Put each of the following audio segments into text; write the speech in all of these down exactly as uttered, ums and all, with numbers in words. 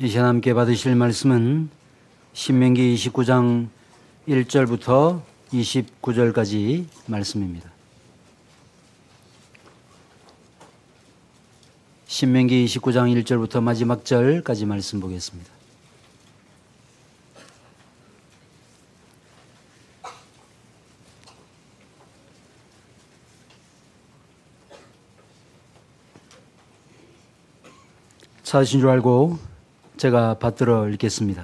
이 시간 함께 받으실 말씀은 신명기 이십구 장 일 절부터 이십구 절까지 말씀입니다. 신명기 이십구 장 일 절부터 마지막 절까지 말씀 보겠습니다. 찾으신 줄 알고 제가 받들어 읽겠습니다.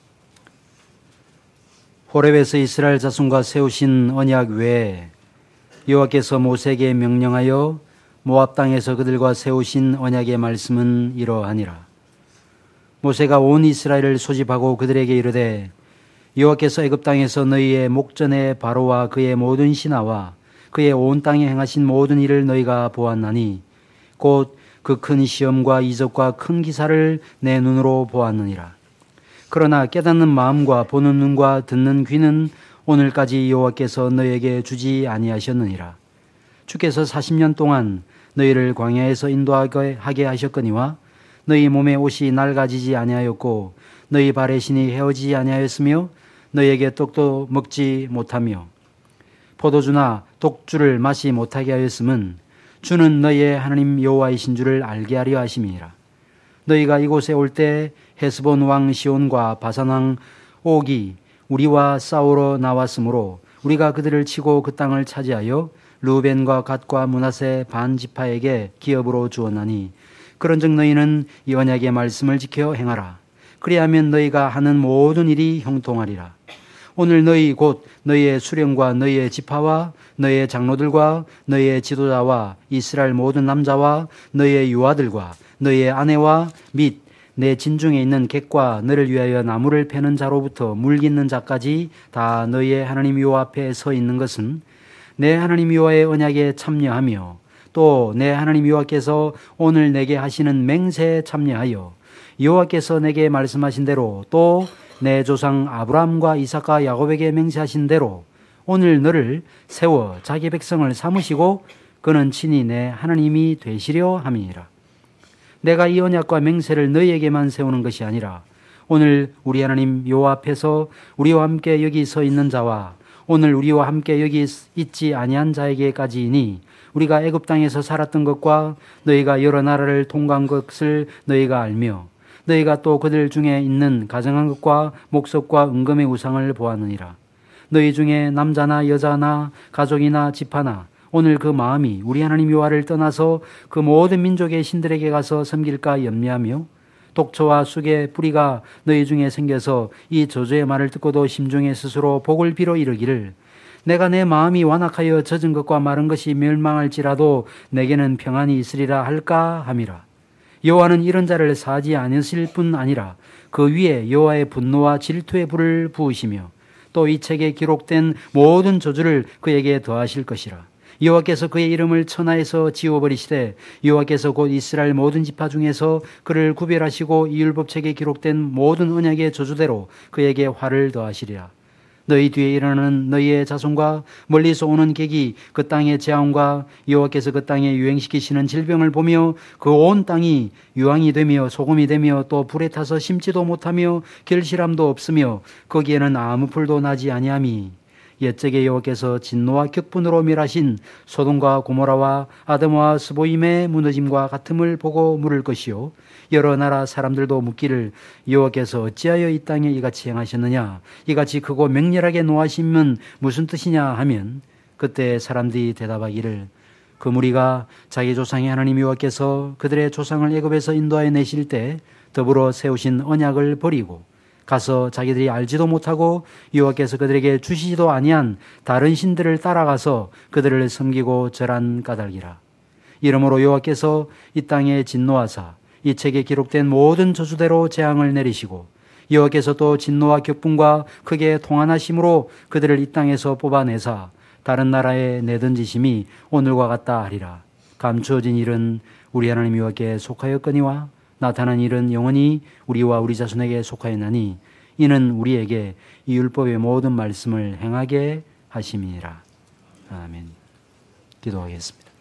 호렙에서 이스라엘 자손과 세우신 언약 외에 여호와께서 모세에게 명령하여 모압 땅에서 그들과 세우신 언약의 말씀은 이러하니라. 모세가 온 이스라엘을 소집하고 그들에게 이르되 여호와께서 애굽 땅에서 너희의 목전에 바로와 그의 모든 신하와 그의 온 땅에 행하신 모든 일을 너희가 보았나니 곧 그 큰 시험과 이적과 큰 기사를 내 눈으로 보았느니라. 그러나 깨닫는 마음과 보는 눈과 듣는 귀는 오늘까지 여호와께서 너희에게 주지 아니하셨느니라. 주께서 사십 년 동안 너희를 광야에서 인도하게 하셨거니와 너희 몸의 옷이 낡아지지 아니하였고 너희 발의 신이 헤어지지 아니하였으며 너희에게 떡도 먹지 못하며 포도주나 독주를 마시 못하게 하였음은 주는 너희의 하나님 여호와이신 줄을 알게 하려 하심이니라. 너희가 이곳에 올 때 헤스본 왕 시온과 바산 왕 옥이 우리와 싸우러 나왔으므로 우리가 그들을 치고 그 땅을 차지하여 르우벤과 갓과 므낫세 반 지파에게 기업으로 주었나니 그런즉 너희는 이 언약의 말씀을 지켜 행하라. 그리하면 너희가 하는 모든 일이 형통하리라. 오늘 너희 곧 너희의 수령과 너희의 지파와 너희의 장로들과 너희의 지도자와 이스라엘 모든 남자와 너희의 유아들과 너희의 아내와 및 내 진중에 있는 객과 너를 위하여 나무를 패는 자로부터 물 깃는 자까지 다 너희의 하나님 여호와 앞에 서 있는 것은 내 하나님 여호와의 언약에 참여하며 또 내 하나님 여호와께서 오늘 내게 하시는 맹세에 참여하여 여호와께서 내게 말씀하신 대로 또 내 조상 아브라함과 이삭과 야곱에게 맹세하신 대로 오늘 너를 세워 자기 백성을 삼으시고 그는 친히 내 하나님이 되시려 함이니라. 내가 이 언약과 맹세를 너희에게만 세우는 것이 아니라 오늘 우리 하나님 여호와 앞에서 우리와 함께 여기 서 있는 자와 오늘 우리와 함께 여기 있지 아니한 자에게까지이니 우리가 애굽 땅에서 살았던 것과 너희가 여러 나라를 통과한 것을 너희가 알며 너희가 또 그들 중에 있는 가정한 것과 목석과 은금의 우상을 보았느니라. 너희 중에 남자나 여자나 가족이나 집하나 오늘 그 마음이 우리 하나님 여호와를 떠나서 그 모든 민족의 신들에게 가서 섬길까 염려하며 독초와 쑥의 뿌리가 너희 중에 생겨서 이 저주의 말을 듣고도 심중에 스스로 복을 빌어 이르기를 내가 내 마음이 완악하여 젖은 것과 마른 것이 멸망할지라도 내게는 평안이 있으리라 할까 함이라. 여호와는 이런 자를 사지 않으실 뿐 아니라 그 위에 여호와의 분노와 질투의 불을 부으시며 또 이 책에 기록된 모든 저주를 그에게 더하실 것이라. 여호와께서 그의 이름을 천하에서 지워버리시되 여호와께서 곧 이스라엘 모든 지파 중에서 그를 구별하시고 이 율법책에 기록된 모든 언약의 저주대로 그에게 화를 더하시리라. 너희 뒤에 일어나는 너희의 자손과 멀리서 오는 객이 그 땅의 재앙과 여호와께서 그 땅에 유행시키시는 질병을 보며 그 온 땅이 유황이 되며 소금이 되며 또 불에 타서 심지도 못하며 결실함도 없으며 거기에는 아무 풀도 나지 아니함이 옛적에 여호와께서 진노와 격분으로 멸하신 소돔과 고모라와 아드마와 스보임의 무너짐과 같음을 보고 물을 것이요 여러 나라 사람들도 묻기를 여호와께서 어찌하여 이 땅에 이같이 행하셨느냐 이같이 크고 맹렬하게 노하심은 무슨 뜻이냐 하면 그때 사람들이 대답하기를 그 무리가 자기 조상의 하나님 여호와께서 그들의 조상을 애굽에서 인도하여 내실 때 더불어 세우신 언약을 버리고 가서 자기들이 알지도 못하고 여호와께서 그들에게 주시지도 아니한 다른 신들을 따라가서 그들을 섬기고 절한 까닭이라. 이러므로 여호와께서 이 땅에 진노하사 이 책에 기록된 모든 저주대로 재앙을 내리시고 여호와께서 또 진노와 격분과 크게 통한하심으로 그들을 이 땅에서 뽑아내사 다른 나라에 내던지심이 오늘과 같다 하리라. 감추어진 일은 우리 하나님 여호와께 속하였거니와 나타난 일은 영원히 우리와 우리 자손에게 속하였나니 이는 우리에게 이 율법의 모든 말씀을 행하게 하심이니라. 아멘. 기도하겠습니다.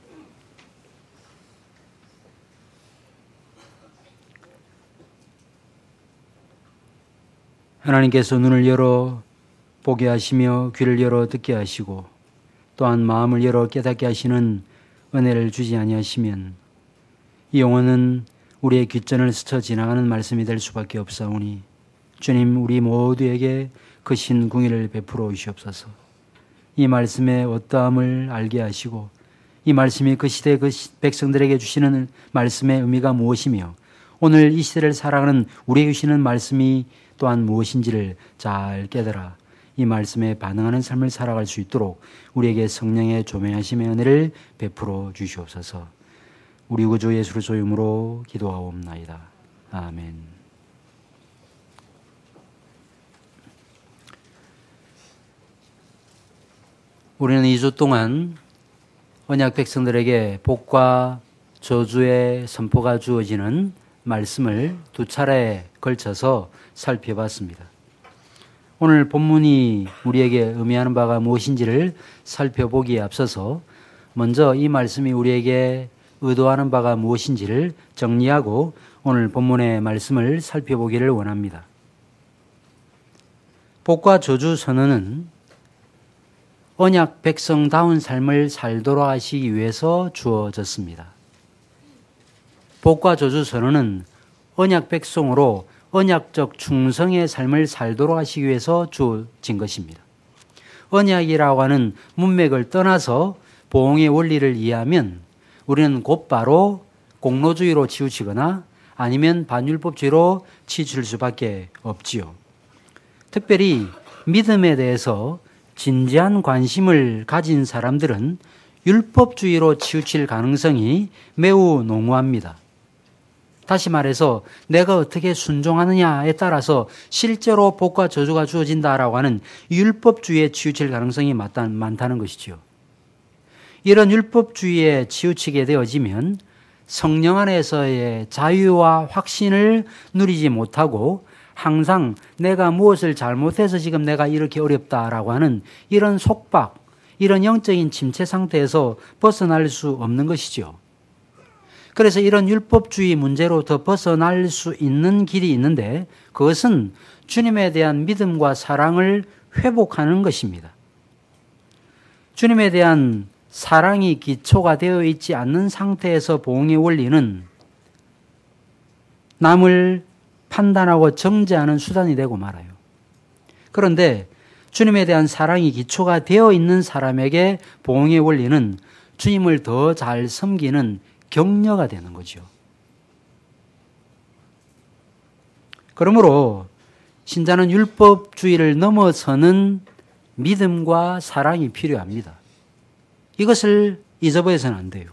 하나님께서 눈을 열어 보게 하시며 귀를 열어 듣게 하시고 또한 마음을 열어 깨닫게 하시는 은혜를 주지 아니하시면 이 영혼은 우리의 귓전을 스쳐 지나가는 말씀이 될 수밖에 없사오니 주님, 우리 모두에게 그 신궁의를 베풀어 주시옵소서. 이 말씀의 어떠함을 알게 하시고 이 말씀이 그 시대 그 백성들에게 주시는 말씀의 의미가 무엇이며 오늘 이 시대를 살아가는 우리에게 주시는 말씀이 또한 무엇인지를 잘 깨달아 이 말씀에 반응하는 삶을 살아갈 수 있도록 우리에게 성령의 조명하심의 은혜를 베풀어 주시옵소서. 우리 구주 예수를 조임으로 기도하옵나이다. 아멘. 우리는 이 주 동안 언약 백성들에게 복과 저주의 선포가 주어지는 말씀을 두 차례에 걸쳐서 살펴봤습니다. 오늘 본문이 우리에게 의미하는 바가 무엇인지를 살펴보기에 앞서서 먼저 이 말씀이 우리에게 의도하는 바가 무엇인지를 정리하고 오늘 본문의 말씀을 살펴보기를 원합니다. 복과 저주 선언은 언약 백성다운 삶을 살도록 하시기 위해서 주어졌습니다. 복과 저주 선언은 언약 백성으로 언약적 충성의 삶을 살도록 하시기 위해서 주어진 것입니다. 언약이라고 하는 문맥을 떠나서 보응의 원리를 이해하면 우리는 곧바로 공로주의로 치우치거나 아니면 반율법주의로 치우칠 수밖에 없지요. 특별히 믿음에 대해서 진지한 관심을 가진 사람들은 율법주의로 치우칠 가능성이 매우 농후합니다. 다시 말해서 내가 어떻게 순종하느냐에 따라서 실제로 복과 저주가 주어진다라고 하는 율법주의에 치우칠 가능성이 많다는 것이죠. 이런 율법주의에 치우치게 되어지면 성령 안에서의 자유와 확신을 누리지 못하고 항상 내가 무엇을 잘못해서 지금 내가 이렇게 어렵다라고 하는 이런 속박, 이런 영적인 침체 상태에서 벗어날 수 없는 것이죠. 그래서 이런 율법주의 문제로부터 벗어날 수 있는 길이 있는데 그것은 주님에 대한 믿음과 사랑을 회복하는 것입니다. 주님에 대한 사랑이 기초가 되어 있지 않는 상태에서 보응의 원리는 남을 판단하고 정죄하는 수단이 되고 말아요. 그런데 주님에 대한 사랑이 기초가 되어 있는 사람에게 보응의 원리는 주님을 더 잘 섬기는 격려가 되는 거죠. 그러므로 신자는 율법주의를 넘어서는 믿음과 사랑이 필요합니다. 이것을 잊어버려서는 안 돼요.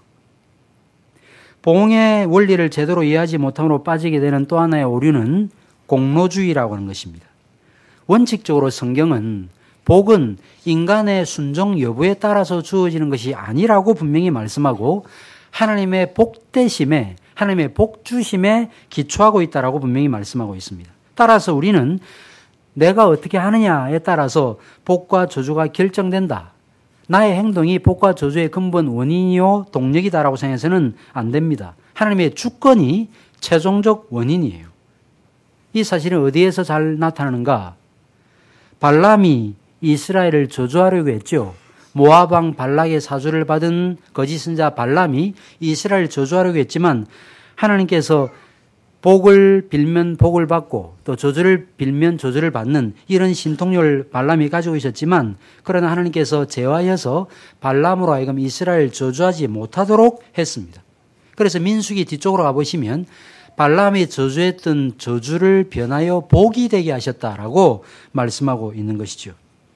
보응의 원리를 제대로 이해하지 못함으로 빠지게 되는 또 하나의 오류는 공로주의라고 하는 것입니다. 원칙적으로 성경은 복은 인간의 순종 여부에 따라서 주어지는 것이 아니라고 분명히 말씀하고 하나님의 복되심에, 하나님의 복주심에 기초하고 있다라고 분명히 말씀하고 있습니다. 따라서 우리는 내가 어떻게 하느냐에 따라서 복과 저주가 결정된다. 나의 행동이 복과 저주의 근본 원인이요 동력이다라고 생각해서는 안 됩니다. 하나님의 주권이 최종적 원인이에요. 이 사실은 어디에서 잘 나타나는가? 발람이 이스라엘을 저주하려고 했죠. 모압 왕 발락의 사주를 받은 거짓 선자 발람이 이스라엘을 저주하려고 했지만 하나님께서 복을 빌면 복을 받고 또 저주를 빌면 저주를 받는 이런 신통력을 발람이 가지고 있었지만 그러나 하나님께서 제어하여서 발람으로 하여금 이스라엘 저주하지 못하도록 했습니다. 그래서 민수기 뒤쪽으로 가보시면 발람이 저주했던 저주를 변하여 복이 되게 하셨다라고 말씀하고 있는 것이죠.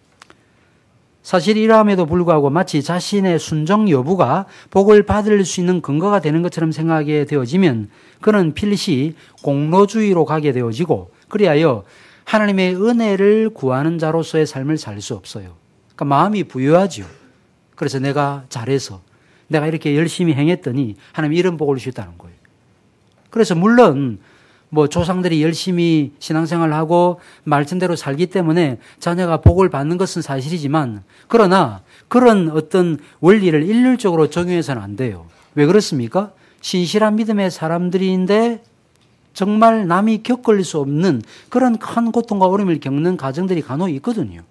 사실 이러함에도 불구하고 마치 자신의 순종 여부가 복을 받을 수 있는 근거가 되는 것처럼 생각하게 되어지면 그는 필시 공로주의로 가게 되어지고 그리하여 하나님의 은혜를 구하는 자로서의 삶을 살 수 없어요. 그러니까 마음이 부유하죠. 그래서 내가 잘해서 내가 이렇게 열심히 행했더니 하나님 이런 복을 주셨다는 거예요. 그래서 물론 뭐 조상들이 열심히 신앙생활을 하고 말씀대로 살기 때문에 자녀가 복을 받는 것은 사실이지만 그러나 그런 어떤 원리를 일률적으로 적용해서는 안 돼요. 왜 그렇습니까? 신실한 믿음의 사람들인데 정말 남이 겪을 수 없는 그런 큰 고통과 어려움을 겪는 가정들이 간혹 있거든요.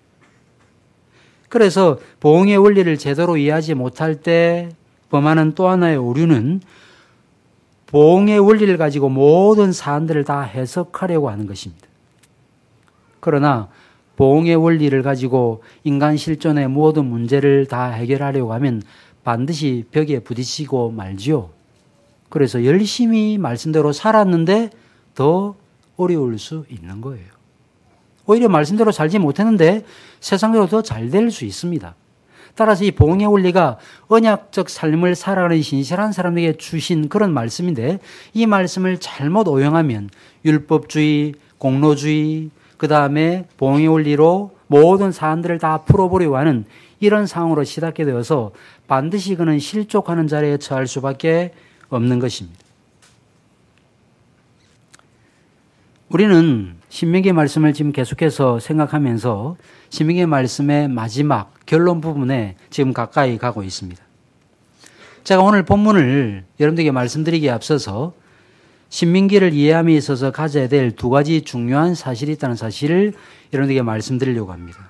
그래서 보응의 원리를 제대로 이해하지 못할 때 범하는 또 하나의 오류는 보응의 원리를 가지고 모든 사안들을 다 해석하려고 하는 것입니다. 그러나 보응의 원리를 가지고 인간 실존의 모든 문제를 다 해결하려고 하면 반드시 벽에 부딪히고 말지요. 그래서 열심히 말씀대로 살았는데 더 어려울 수 있는 거예요. 오히려 말씀대로 살지 못했는데 세상대로 더 잘 될 수 있습니다. 따라서 이 보응의 원리가 언약적 삶을 살아가는 신실한 사람에게 주신 그런 말씀인데 이 말씀을 잘못 오용하면 율법주의, 공로주의, 그 다음에 보응의 원리로 모든 사안들을 다 풀어보려고 하는 이런 상황으로 시닫게 되어서 반드시 그는 실족하는 자리에 처할 수밖에 없는 것입니다. 우리는 신명기의 말씀을 지금 계속해서 생각하면서 신명기의 말씀의 마지막 결론 부분에 지금 가까이 가고 있습니다. 제가 오늘 본문을 여러분들에게 말씀드리기에 앞서서 신명기를 이해함에 있어서 가져야 될 두 가지 중요한 사실이 있다는 사실을 여러분들에게 말씀드리려고 합니다.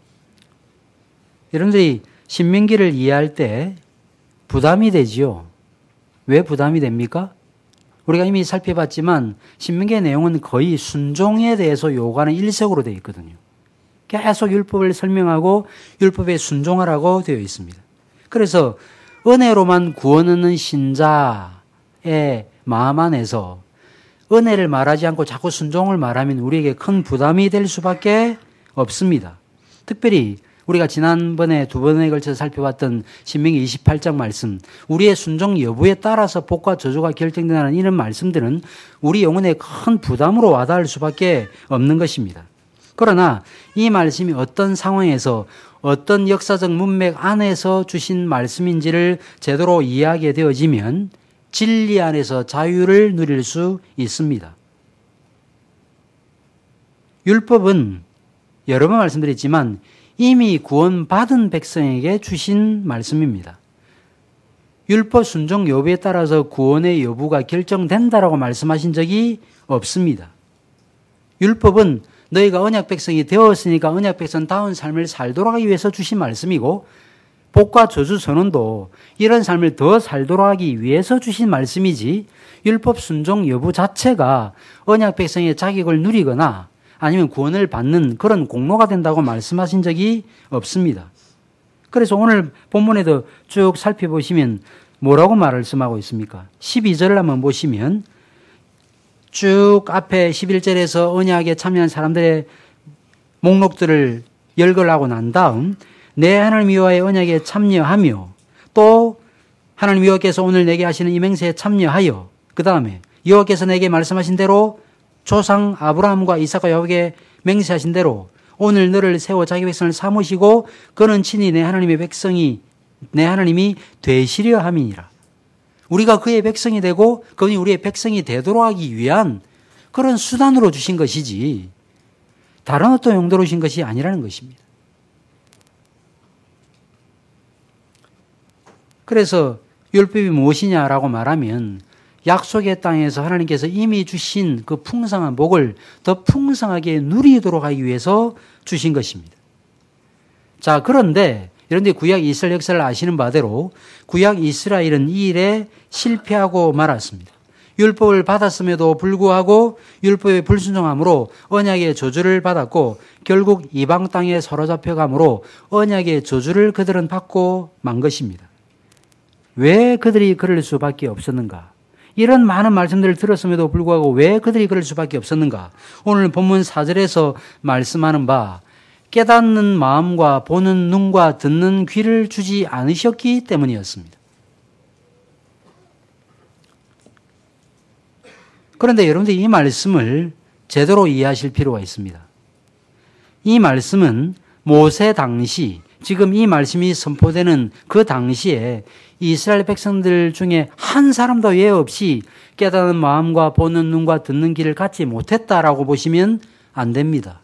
여러분들이 신명기를 이해할 때 부담이 되지요. 왜 부담이 됩니까? 우리가 이미 살펴봤지만 신명기의 내용은 거의 순종에 대해서 요구하는 일색으로 되어 있거든요. 계속 율법을 설명하고 율법에 순종하라고 되어 있습니다. 그래서 은혜로만 구원 얻는 신자의 마음 안에서 은혜를 말하지 않고 자꾸 순종을 말하면 우리에게 큰 부담이 될 수밖에 없습니다. 특별히 우리가 지난번에 두 번에 걸쳐서 살펴봤던 신명기 이십팔 장 말씀, 우리의 순종 여부에 따라서 복과 저주가 결정된다는 이런 말씀들은 우리 영혼에 큰 부담으로 와닿을 수밖에 없는 것입니다. 그러나 이 말씀이 어떤 상황에서 어떤 역사적 문맥 안에서 주신 말씀인지를 제대로 이해하게 되어지면 진리 안에서 자유를 누릴 수 있습니다. 율법은 여러 번 말씀드렸지만 이미 구원받은 백성에게 주신 말씀입니다. 율법 순종 여부에 따라서 구원의 여부가 결정된다라고 말씀하신 적이 없습니다. 율법은 너희가 언약 백성이 되었으니까 언약 백성다운 삶을 살도록 하기 위해서 주신 말씀이고 복과 저주 선언도 이런 삶을 더 살도록 하기 위해서 주신 말씀이지 율법 순종 여부 자체가 언약 백성의 자격을 누리거나 아니면 구원을 받는 그런 공로가 된다고 말씀하신 적이 없습니다. 그래서 오늘 본문에도 쭉 살펴보시면 뭐라고 말씀하고 있습니까? 십이 절을 한번 보시면 쭉 앞에 십일 절에서 언약에 참여한 사람들의 목록들을 열거하고 난 다음 내 하나님 여호와의 언약에 참여하며 또 하나님 여호와께서 오늘 내게 하시는 이 맹세에 참여하여 그 다음에 여호와께서 내게 말씀하신 대로 조상 아브라함과 이삭과 야곱에게 맹세하신 대로 오늘 너를 세워 자기 백성을 삼으시고 그는 친히 내 하나님의 백성이 내 하나님이 되시려 함이니라. 우리가 그의 백성이 되고 그분이 우리의 백성이 되도록 하기 위한 그런 수단으로 주신 것이지 다른 어떤 용도로 주신 것이 아니라는 것입니다. 그래서 율법이 무엇이냐라고 말하면 약속의 땅에서 하나님께서 이미 주신 그 풍성한 복을 더 풍성하게 누리도록 하기 위해서 주신 것입니다. 자, 그런데 여러분들이 구약 이스라엘 역사를 아시는 바대로 구약 이스라엘은 이 일에 실패하고 말았습니다. 율법을 받았음에도 불구하고 율법에 불순종함으로 언약의 저주를 받았고 결국 이방 땅에 사로잡혀감으로 언약의 저주를 그들은 받고 만 것입니다. 왜 그들이 그럴 수밖에 없었는가? 이런 많은 말씀들을 들었음에도 불구하고 왜 그들이 그럴 수밖에 없었는가? 오늘 본문 사 절에서 말씀하는 바 깨닫는 마음과 보는 눈과 듣는 귀를 주지 않으셨기 때문이었습니다. 그런데 여러분들 이 말씀을 제대로 이해하실 필요가 있습니다. 이 말씀은 모세 당시 지금 이 말씀이 선포되는 그 당시에 이스라엘 백성들 중에 한 사람도 예외 없이 깨닫는 마음과 보는 눈과 듣는 귀를 갖지 못했다라고 보시면 안 됩니다.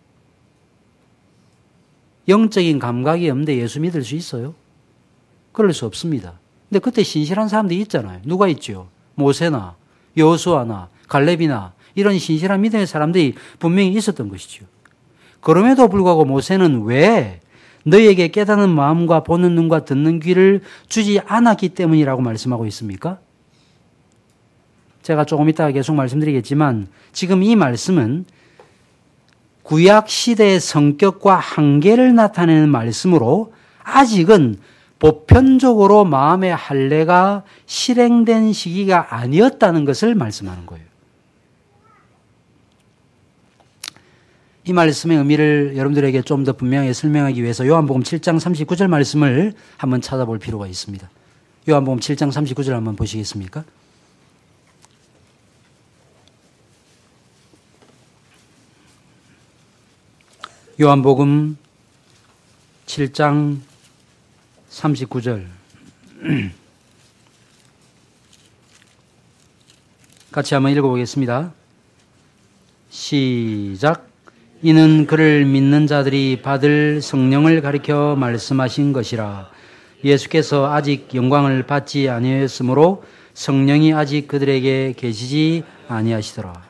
영적인 감각이 없는데 예수 믿을 수 있어요? 그럴 수 없습니다. 근데 그때 신실한 사람들이 있잖아요. 누가 있죠? 모세나 여호수아나 갈렙이나 이런 신실한 믿음의 사람들이 분명히 있었던 것이죠. 그럼에도 불구하고 모세는 왜 너희에게 깨닫는 마음과 보는 눈과 듣는 귀를 주지 않았기 때문이라고 말씀하고 있습니까? 제가 조금 이따가 계속 말씀드리겠지만 지금 이 말씀은 구약 시대의 성격과 한계를 나타내는 말씀으로 아직은 보편적으로 마음의 할례가 실행된 시기가 아니었다는 것을 말씀하는 거예요. 이 말씀의 의미를 여러분들에게 좀 더 분명하게 설명하기 위해서 요한복음 칠 장 삼십구 절 말씀을 한번 찾아볼 필요가 있습니다. 요한복음 칠 장 삼십구 절 한번 보시겠습니까? 요한복음 칠 장 삼십구 절 같이 한번 읽어보겠습니다. 시작. 이는 그를 믿는 자들이 받을 성령을 가리켜 말씀하신 것이라. 예수께서 아직 영광을 받지 아니하였으므로 성령이 아직 그들에게 계시지 아니하시더라.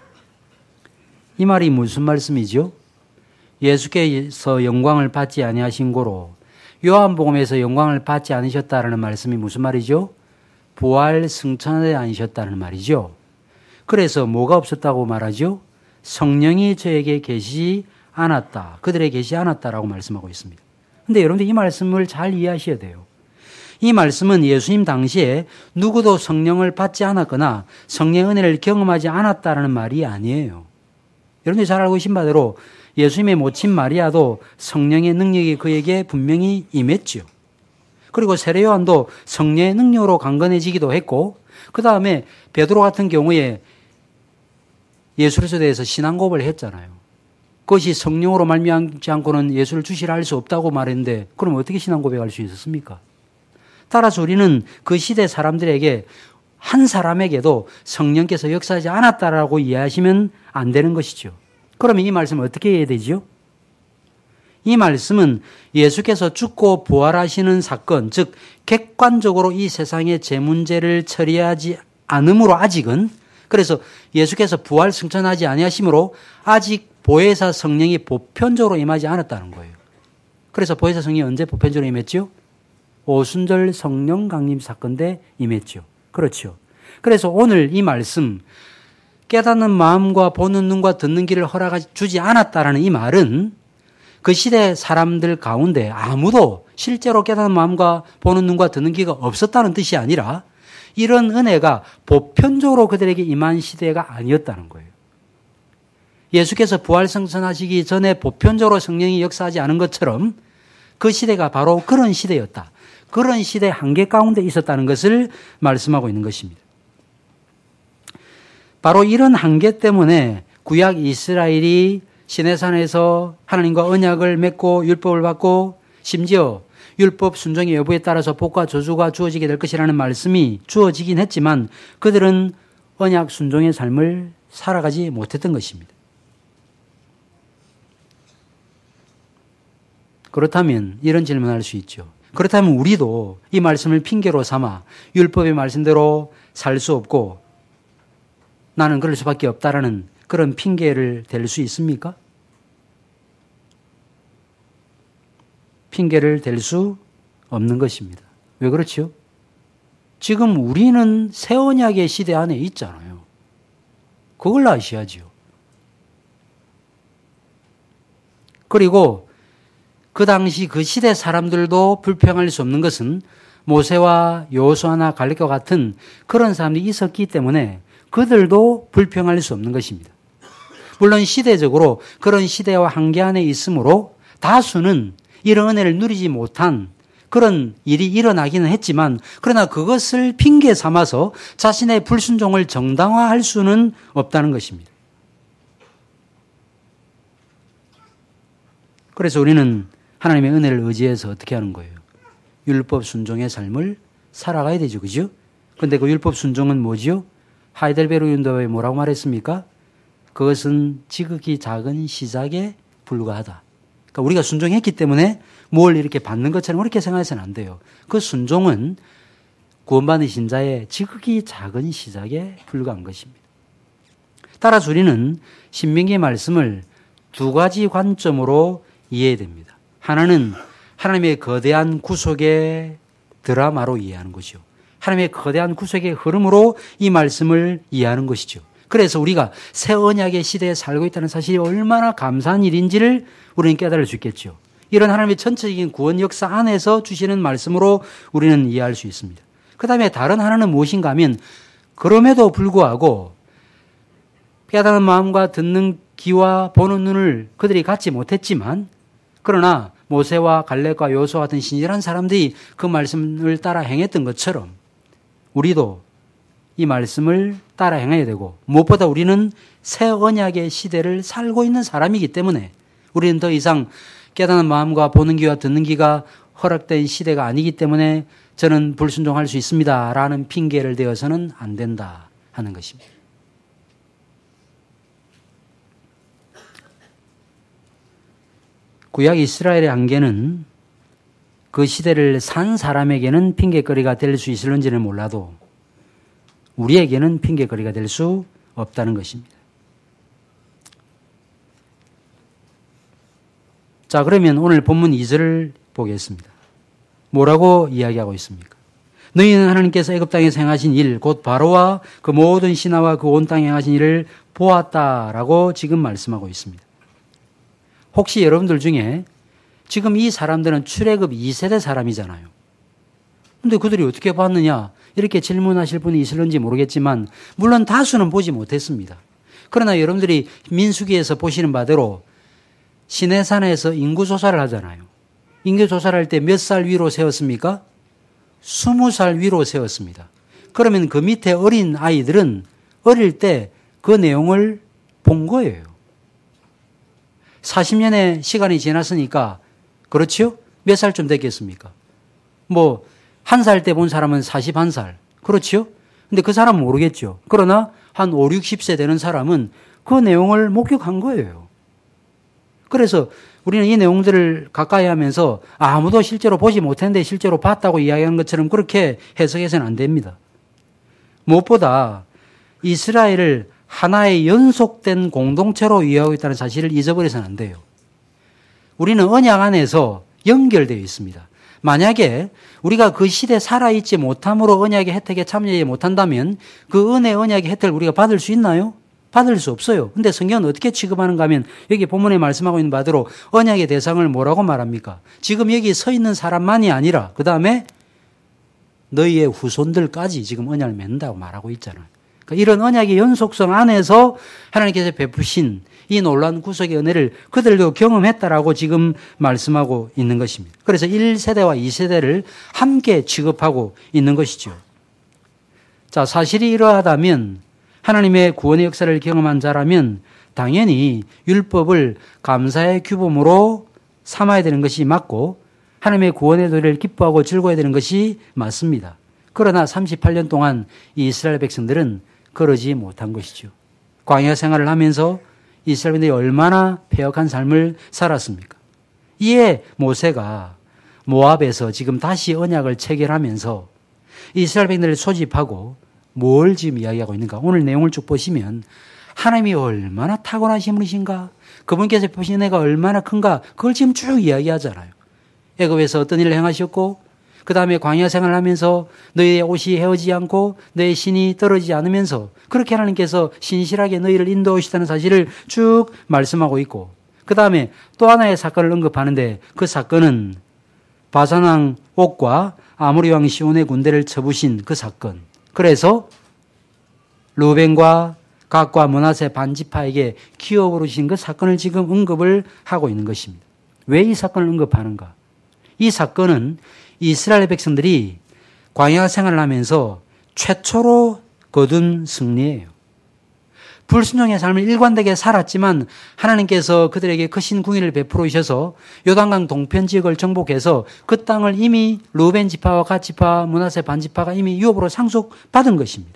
이 말이 무슨 말씀이죠? 예수께서 영광을 받지 아니하신 고로 요한복음에서 영광을 받지 않으셨다는 말씀이 무슨 말이죠? 부활 승천하지 않으셨다는 말이죠. 그래서 뭐가 없었다고 말하죠? 성령이 저에게 계시지 않았다. 그들에게 계시지 않았다라고 말씀하고 있습니다. 그런데 여러분들 이 말씀을 잘 이해하셔야 돼요. 이 말씀은 예수님 당시에 누구도 성령을 받지 않았거나 성령의 은혜를 경험하지 않았다는 말이 아니에요. 여러분들이 잘 알고 계신 바대로 예수님의 모친 마리아도 성령의 능력이 그에게 분명히 임했죠. 그리고 세례 요한도 성령의 능력으로 강건해지기도 했고, 그 다음에 베드로 같은 경우에 예수에 대해서 신앙고백을 했잖아요. 그것이 성령으로 말미암지 않고는 예수를 주시라 할 수 없다고 말했는데 그럼 어떻게 신앙고백할 수 있었습니까? 따라서 우리는 그 시대 사람들에게 한 사람에게도 성령께서 역사하지 않았다라고 이해하시면 안 되는 것이죠. 그러면 이 말씀을 어떻게 해야 되죠? 이 말씀은 예수께서 죽고 부활하시는 사건, 즉 객관적으로 이 세상의 제 문제를 처리하지 않음으로 아직은, 그래서 예수께서 부활 승천하지 아니하심으로 아직 보혜사 성령이 보편적으로 임하지 않았다는 거예요. 그래서 보혜사 성령이 언제 보편적으로 임했죠? 오순절 성령 강림 사건 때 임했죠. 그렇죠. 그래서 오늘 이 말씀, 깨닫는 마음과 보는 눈과 듣는 귀를 허락해 주지 않았다라는 이 말은 그 시대 사람들 가운데 아무도 실제로 깨닫는 마음과 보는 눈과 듣는 귀가 없었다는 뜻이 아니라 이런 은혜가 보편적으로 그들에게 임한 시대가 아니었다는 거예요. 예수께서 부활 승천하시기 전에 보편적으로 성령이 역사하지 않은 것처럼 그 시대가 바로 그런 시대였다. 그런 시대 한계 가운데 있었다는 것을 말씀하고 있는 것입니다. 바로 이런 한계 때문에 구약 이스라엘이 시내산에서 하나님과 언약을 맺고 율법을 받고 심지어 율법 순종의 여부에 따라서 복과 저주가 주어지게 될 것이라는 말씀이 주어지긴 했지만 그들은 언약 순종의 삶을 살아가지 못했던 것입니다. 그렇다면 이런 질문을 할 수 있죠. 그렇다면 우리도 이 말씀을 핑계로 삼아 율법의 말씀대로 살 수 없고 나는 그럴 수밖에 없다라는 그런 핑계를 댈 수 있습니까? 핑계를 댈 수 없는 것입니다. 왜 그렇죠? 지금 우리는 새 언약의 시대 안에 있잖아요. 그걸 아셔야죠. 그리고 그 당시 그 시대 사람들도 불평할 수 없는 것은 모세와 여호수아나 갈렙과 같은 그런 사람들이 있었기 때문에 그들도 불평할 수 없는 것입니다. 물론 시대적으로 그런 시대와 한계 안에 있으므로 다수는 이런 은혜를 누리지 못한 그런 일이 일어나기는 했지만 그러나 그것을 핑계 삼아서 자신의 불순종을 정당화할 수는 없다는 것입니다. 그래서 우리는 하나님의 은혜를 의지해서 어떻게 하는 거예요? 율법 순종의 삶을 살아가야 되죠. 그죠? 그런데 그 율법 순종은 뭐죠? 하이델베르 윤도에 뭐라고 말했습니까? 그것은 지극히 작은 시작에 불과하다. 그러니까 우리가 순종했기 때문에 뭘 이렇게 받는 것처럼 그렇게 생각해서는 안 돼요. 그 순종은 구원받으신 자의 지극히 작은 시작에 불과한 것입니다. 따라서 우리는 신명기의 말씀을 두 가지 관점으로 이해해야 됩니다. 하나는 하나님의 거대한 구속의 드라마로 이해하는 것이요. 하나님의 거대한 구속의 흐름으로 이 말씀을 이해하는 것이죠. 그래서 우리가 새 언약의 시대에 살고 있다는 사실이 얼마나 감사한 일인지를 우리는 깨달을 수 있겠죠. 이런 하나님의 전체적인 구원 역사 안에서 주시는 말씀으로 우리는 이해할 수 있습니다. 그 다음에 다른 하나는 무엇인가 하면 그럼에도 불구하고 깨닫는 마음과 듣는 귀와 보는 눈을 그들이 갖지 못했지만 그러나 모세와 갈렙과 여호수아 같은 신실한 사람들이 그 말씀을 따라 행했던 것처럼 우리도 이 말씀을 따라 행해야 되고 무엇보다 우리는 새 언약의 시대를 살고 있는 사람이기 때문에 우리는 더 이상 깨닫는 마음과 보는 귀와 듣는 귀가 허락된 시대가 아니기 때문에 저는 불순종할 수 있습니다 라는 핑계를 대어서는 안 된다 하는 것입니다. 구약 이스라엘의 한계는 그 시대를 산 사람에게는 핑계거리가 될 수 있을는지는 몰라도 우리에게는 핑계거리가 될 수 없다는 것입니다. 자, 그러면 오늘 본문 이 절을 보겠습니다. 뭐라고 이야기하고 있습니까? 너희는 하나님께서 애굽 땅에서 행하신 일, 곧 바로와 그 모든 신하와 그 온 땅에 행하신 일을 보았다라고 지금 말씀하고 있습니다. 혹시 여러분들 중에 지금 이 사람들은 출애굽 이 세대 사람이잖아요. 근데 그들이 어떻게 봤느냐? 이렇게 질문하실 분이 있을는지 모르겠지만 물론 다수는 보지 못했습니다. 그러나 여러분들이 민수기에서 보시는 바대로 시내산에서 인구조사를 하잖아요. 인구조사를 할 때 몇 살 위로 세웠습니까? 스무 살 위로 세웠습니다. 그러면 그 밑에 어린 아이들은 어릴 때 그 내용을 본 거예요. 사십 년의 시간이 지났으니까 그렇죠? 몇 살쯤 됐겠습니까? 뭐 한 살 때 본 사람은 사십일 살. 그렇죠? 근데 그 사람은 모르겠죠. 그러나 한 오십, 육십 세 되는 사람은 그 내용을 목격한 거예요. 그래서 우리는 이 내용들을 가까이 하면서 아무도 실제로 보지 못했는데 실제로 봤다고 이야기하는 것처럼 그렇게 해석해서는 안 됩니다. 무엇보다 이스라엘을 하나의 연속된 공동체로 이해하고 있다는 사실을 잊어버려서는 안 돼요. 우리는 언약 안에서 연결되어 있습니다. 만약에 우리가 그 시대에 살아있지 못함으로 언약의 혜택에 참여하지 못한다면 그 은혜 언약의 혜택을 우리가 받을 수 있나요? 받을 수 없어요. 근데 성경은 어떻게 취급하는가 하면 여기 본문에 말씀하고 있는 바대로 언약의 대상을 뭐라고 말합니까? 지금 여기 서 있는 사람만이 아니라 그 다음에 너희의 후손들까지 지금 언약을 맺는다고 말하고 있잖아요. 그러니까 이런 언약의 연속성 안에서 하나님께서 베푸신 이 놀라운 구속의 은혜를 그들도 경험했다라고 지금 말씀하고 있는 것입니다. 그래서 일 세대와 이 세대를 함께 취급하고 있는 것이죠. 자, 사실이 이러하다면 하나님의 구원의 역사를 경험한 자라면 당연히 율법을 감사의 규범으로 삼아야 되는 것이 맞고 하나님의 구원의 도리를 기뻐하고 즐거워야 되는 것이 맞습니다. 그러나 삼십팔 년 동안 이 이스라엘 백성들은 그러지 못한 것이죠. 광야 생활을 하면서 이스라엘인들이 얼마나 패역한 삶을 살았습니까? 이에 모세가 모압에서 지금 다시 언약을 체결하면서 이스라엘 백성들을 소집하고 뭘 지금 이야기하고 있는가? 오늘 내용을 쭉 보시면 하나님이 얼마나 탁월하신 분이신가? 그분께서 보신 은혜가 얼마나 큰가? 그걸 지금 쭉 이야기하잖아요. 애굽에서 어떤 일을 행하셨고 그 다음에 광야 생활을 하면서 너희의 옷이 헤어지지 않고 너희의 신이 떨어지지 않으면서 그렇게 하나님께서 신실하게 너희를 인도하시다는 사실을 쭉 말씀하고 있고 그 다음에 또 하나의 사건을 언급하는데 그 사건은 바산왕 옥과 아모리 왕 시온의 군대를 쳐부신 그 사건. 그래서 루벤과 gad과 므낫세 반지파에게 기업으로 주신 그 사건을 지금 언급을 하고 있는 것입니다. 왜 이 사건을 언급하는가? 이 사건은 이스라엘 백성들이 광야 생활을 하면서 최초로 거둔 승리예요. 불순종의 삶을 일관되게 살았지만 하나님께서 그들에게 크신 궁의를 베풀어 주셔서 요단강 동편 지역을 정복해서 그 땅을 이미 루벤 지파와 갓 지파, 므낫세 반지파가 이미 유업으로 상속받은 것입니다.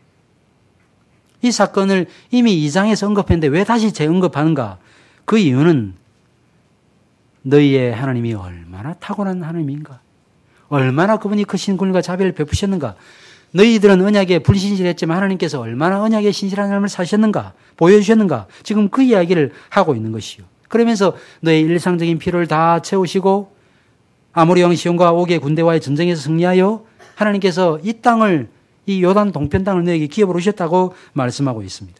이 사건을 이미 이 장에서 언급했는데 왜 다시 재언급하는가? 그 이유는 너희의 하나님이 얼마나 탁월한 하나님인가? 얼마나 그분이 크신 궁의와 자비를 베푸셨는가? 너희들은 언약에 불신실했지만 하나님께서 얼마나 언약에 신실한 삶을 사셨는가, 보여주셨는가, 지금 그 이야기를 하고 있는 것이요. 그러면서 너의 일상적인 필요를 다 채우시고 아모리 왕 시온과 옥의 군대와의 전쟁에서 승리하여 하나님께서 이 땅을, 이 요단 동편 땅을 너에게 기업으로 주셨다고 말씀하고 있습니다.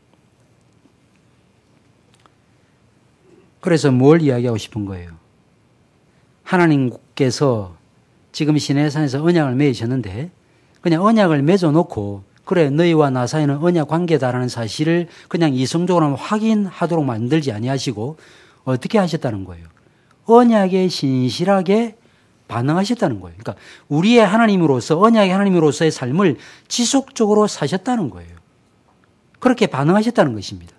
그래서 뭘 이야기하고 싶은 거예요? 하나님께서 지금 시내산에서 언약을 맺으셨는데 그냥 언약을 맺어놓고 그래 너희와 나 사이는 언약 관계다라는 사실을 그냥 이성적으로 확인하도록 만들지 아니하시고 어떻게 하셨다는 거예요? 언약에 신실하게 반응하셨다는 거예요. 그러니까 우리의 하나님으로서, 언약의 하나님으로서의 삶을 지속적으로 사셨다는 거예요. 그렇게 반응하셨다는 것입니다.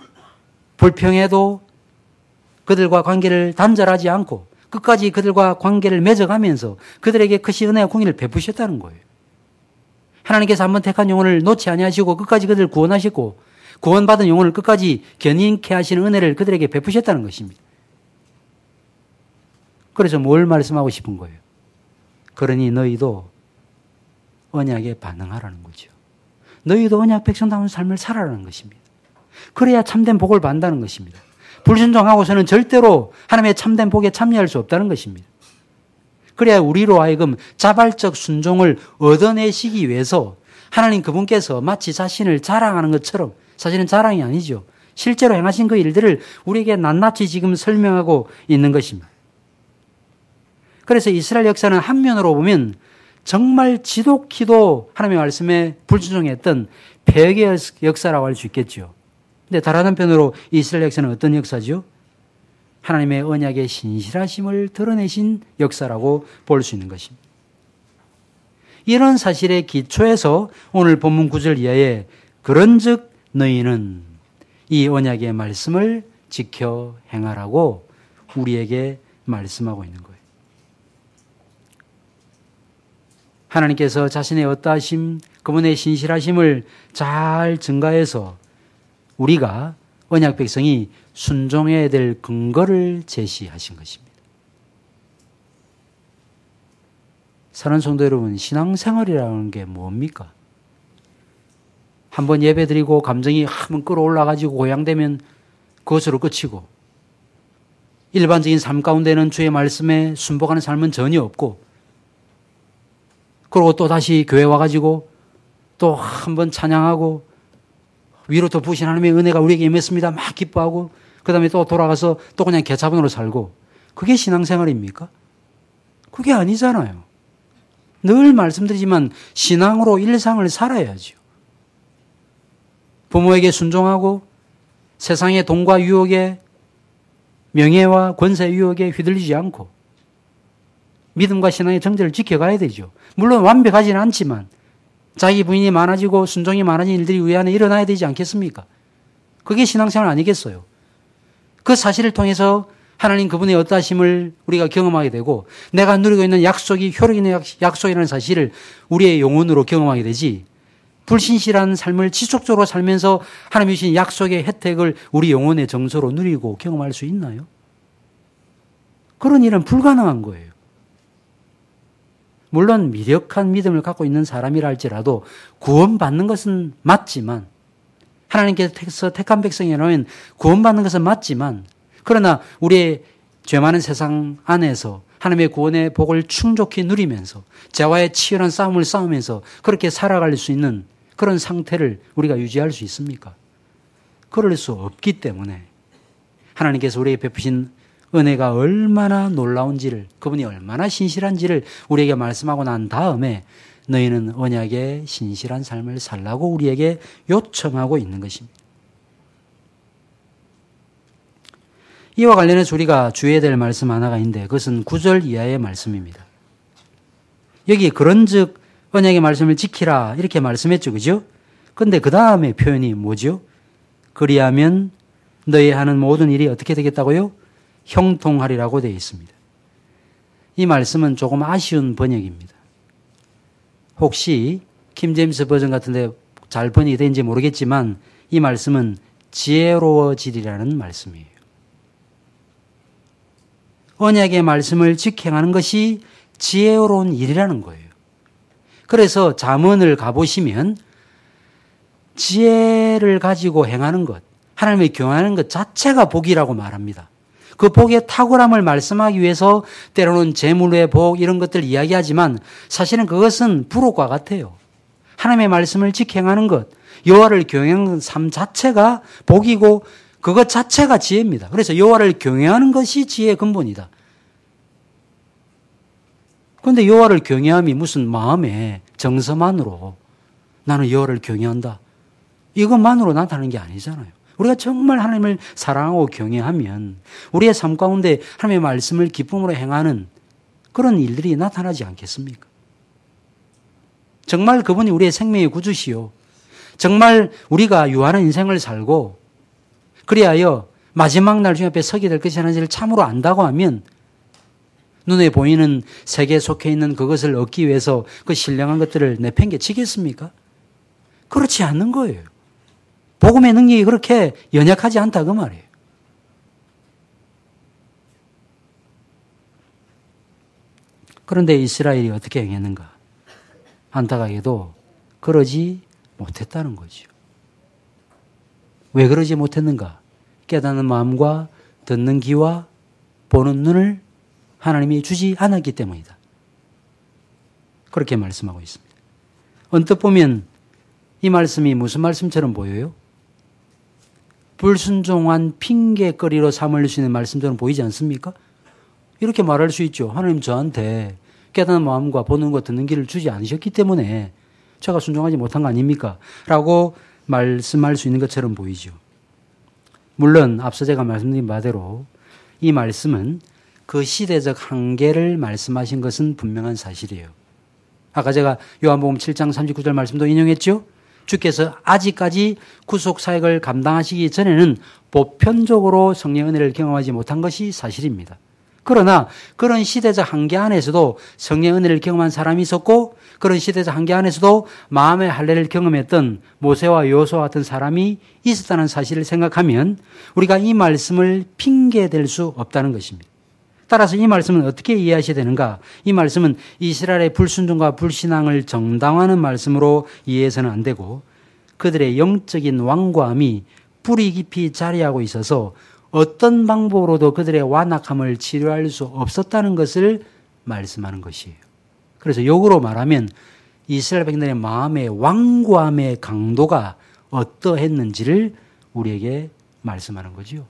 불평해도 그들과 관계를 단절하지 않고 끝까지 그들과 관계를 맺어가면서 그들에게 크신 은혜와 공의를 베푸셨다는 거예요. 하나님께서 한번 택한 영혼을 놓지 아니하시고 끝까지 그들을 구원하셨고 구원받은 영혼을 끝까지 견인케 하시는 은혜를 그들에게 베푸셨다는 것입니다. 그래서 뭘 말씀하고 싶은 거예요? 그러니 너희도 언약에 반응하라는 거죠. 너희도 언약 백성다운 삶을 살아라는 것입니다. 그래야 참된 복을 받는다는 것입니다. 불순종하고서는 절대로 하나님의 참된 복에 참여할 수 없다는 것입니다. 그래야 우리로 하여금 자발적 순종을 얻어내시기 위해서 하나님 그분께서 마치 자신을 자랑하는 것처럼, 사실은 자랑이 아니죠. 실제로 행하신 그 일들을 우리에게 낱낱이 지금 설명하고 있는 것입니다. 그래서 이스라엘 역사는 한면으로 보면 정말 지독히도 하나님의 말씀에 불순종했던 폐역의 역사라고 할 수 있겠죠. 근데 다른 한편으로 이스라엘 역사는 어떤 역사죠? 하나님의 언약의 신실하심을 드러내신 역사라고 볼 수 있는 것입니다. 이런 사실의 기초에서 오늘 본문 구 절 이하에 그런즉 너희는 이 언약의 말씀을 지켜 행하라고 우리에게 말씀하고 있는 거예요. 하나님께서 자신의 어떠하심, 그분의 신실하심을 잘 증가해서 우리가 언약 백성이 순종해야 될 근거를 제시하신 것입니다. 사랑하는 성도 여러분, 신앙생활이라는 게 뭡니까? 한번 예배드리고 감정이 한번 끌어올라가지고 고양되면 그것으로 끝이고 일반적인 삶 가운데는 주의 말씀에 순복하는 삶은 전혀 없고 그리고 또 다시 교회 와가지고 또 한번 찬양하고 위로 더 부으신 하나님의 은혜가 우리에게 임했습니다. 막 기뻐하고 그 다음에 또 돌아가서 또 그냥 개차반으로 살고 그게 신앙생활입니까? 그게 아니잖아요. 늘 말씀드리지만 신앙으로 일상을 살아야죠. 부모에게 순종하고 세상의 돈과 유혹에 명예와 권세 유혹에 휘둘리지 않고 믿음과 신앙의 정절을 지켜가야 되죠. 물론 완벽하지는 않지만 자기 부인이 많아지고 순종이 많아진 일들이 우리 안에 일어나야 되지 않겠습니까? 그게 신앙생활 아니겠어요? 그 사실을 통해서 하나님 그분의 어떠하심을 우리가 경험하게 되고 내가 누리고 있는 약속이 효력 있는 약속이라는 사실을 우리의 영혼으로 경험하게 되지 불신실한 삶을 지속적으로 살면서 하나님이 주신 약속의 혜택을 우리 영혼의 정서로 누리고 경험할 수 있나요? 그런 일은 불가능한 거예요. 물론 미력한 믿음을 갖고 있는 사람이라 할지라도 구원받는 것은 맞지만 하나님께서 택한 백성이라면 구원받는 것은 맞지만 그러나 우리의 죄 많은 세상 안에서 하나님의 구원의 복을 충족히 누리면서 죄와의 치열한 싸움을 싸우면서 그렇게 살아갈 수 있는 그런 상태를 우리가 유지할 수 있습니까? 그럴 수 없기 때문에 하나님께서 우리에게 베푸신 은혜가 얼마나 놀라운지를, 그분이 얼마나 신실한지를 우리에게 말씀하고 난 다음에 너희는 언약의 신실한 삶을 살라고 우리에게 요청하고 있는 것입니다. 이와 관련해서 우리가 주의해야 될 말씀 하나가 있는데 그것은 구 절 이하의 말씀입니다. 여기 그런즉 언약의 말씀을 지키라 이렇게 말씀했죠. 그죠? 그런데 그 다음에 표현이 뭐죠? 그리하면 너희 하는 모든 일이 어떻게 되겠다고요? 형통하리라고 되어 있습니다. 이 말씀은 조금 아쉬운 번역입니다. 혹시 킹제임스 버전 같은데 잘 번역이 된지 모르겠지만 이 말씀은 지혜로워지리라는 말씀이에요. 언약의 말씀을 지켜가는 것이 지혜로운 일이라는 거예요. 그래서 잠언을 가보시면 지혜를 가지고 행하는 것, 하나님을 경외하는 것 자체가 복이라고 말합니다. 그 복의 탁월함을 말씀하기 위해서 때로는 재물의 복 이런 것들 이야기하지만 사실은 그것은 부록과 같아요. 하나님의 말씀을 직행하는 것, 여호와를 경외하는 삶 자체가 복이고 그것 자체가 지혜입니다. 그래서 여호와를 경외하는 것이 지혜의 근본이다. 그런데 여호와를 경외함이 무슨 마음의 정서만으로 나는 여호와를 경외한다. 이것만으로 나타나는 게 아니잖아요. 우리가 정말 하나님을 사랑하고 경외하면 우리의 삶 가운데 하나님의 말씀을 기쁨으로 행하는 그런 일들이 나타나지 않겠습니까? 정말 그분이 우리의 생명의 구주시요. 정말 우리가 유한한 인생을 살고 그리하여 마지막 날 주님 앞에 서게 될 것이 하나님을 참으로 안다고 하면 눈에 보이는 세계에 속해 있는 그것을 얻기 위해서 그 신령한 것들을 내팽개치겠습니까? 그렇지 않는 거예요. 복음의 능력이 그렇게 연약하지 않다 그 말이에요. 그런데 이스라엘이 어떻게 행했는가? 안타깝게도 그러지 못했다는 거죠. 왜 그러지 못했는가? 깨닫는 마음과 듣는 귀와 보는 눈을 하나님이 주지 않았기 때문이다. 그렇게 말씀하고 있습니다. 언뜻 보면 이 말씀이 무슨 말씀처럼 보여요? 불순종한 핑계거리로 삼을 수 있는 말씀처럼 보이지 않습니까? 이렇게 말할 수 있죠. 하나님 저한테 깨닫는 마음과 보는 것, 듣는 길을 주지 않으셨기 때문에 제가 순종하지 못한 거 아닙니까? 라고 말씀할 수 있는 것처럼 보이죠. 물론 앞서 제가 말씀드린 바대로 이 말씀은 그 시대적 한계를 말씀하신 것은 분명한 사실이에요. 아까 제가 요한복음 칠 장 삼십구 절 말씀도 인용했죠. 주께서 아직까지 구속사역을 감당하시기 전에는 보편적으로 성령의 은혜를 경험하지 못한 것이 사실입니다. 그러나 그런 시대적 한계 안에서도 성령의 은혜를 경험한 사람이 있었고 그런 시대적 한계 안에서도 마음의 할례를 경험했던 모세와 여호수아 같은 사람이 있었다는 사실을 생각하면 우리가 이 말씀을 핑계댈 수 없다는 것입니다. 따라서 이 말씀은 어떻게 이해하셔야 되는가? 이 말씀은 이스라엘의 불순종과 불신앙을 정당화하는 말씀으로 이해해서는 안 되고 그들의 영적인 완고함이 뿌리 깊이 자리하고 있어서 어떤 방법으로도 그들의 완악함을 치료할 수 없었다는 것을 말씀하는 것이에요. 그래서 역으로 말하면 이스라엘 백성들의 마음의 완고함의 강도가 어떠했는지를 우리에게 말씀하는 거죠.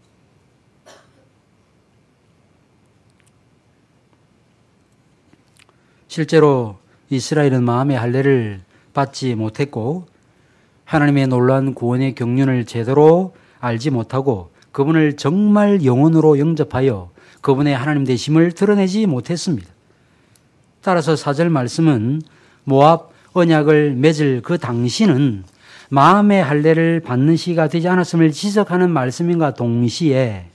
실제로 이스라엘은 마음의 할례를 받지 못했고 하나님의 놀라운 구원의 경륜을 제대로 알지 못하고 그분을 정말 영혼으로 영접하여 그분의 하나님 되심을 드러내지 못했습니다. 따라서 사 절 말씀은 모압 언약을 맺을 그 당시는 마음의 할례를 받는 시기가 되지 않았음을 지적하는 말씀인과 동시에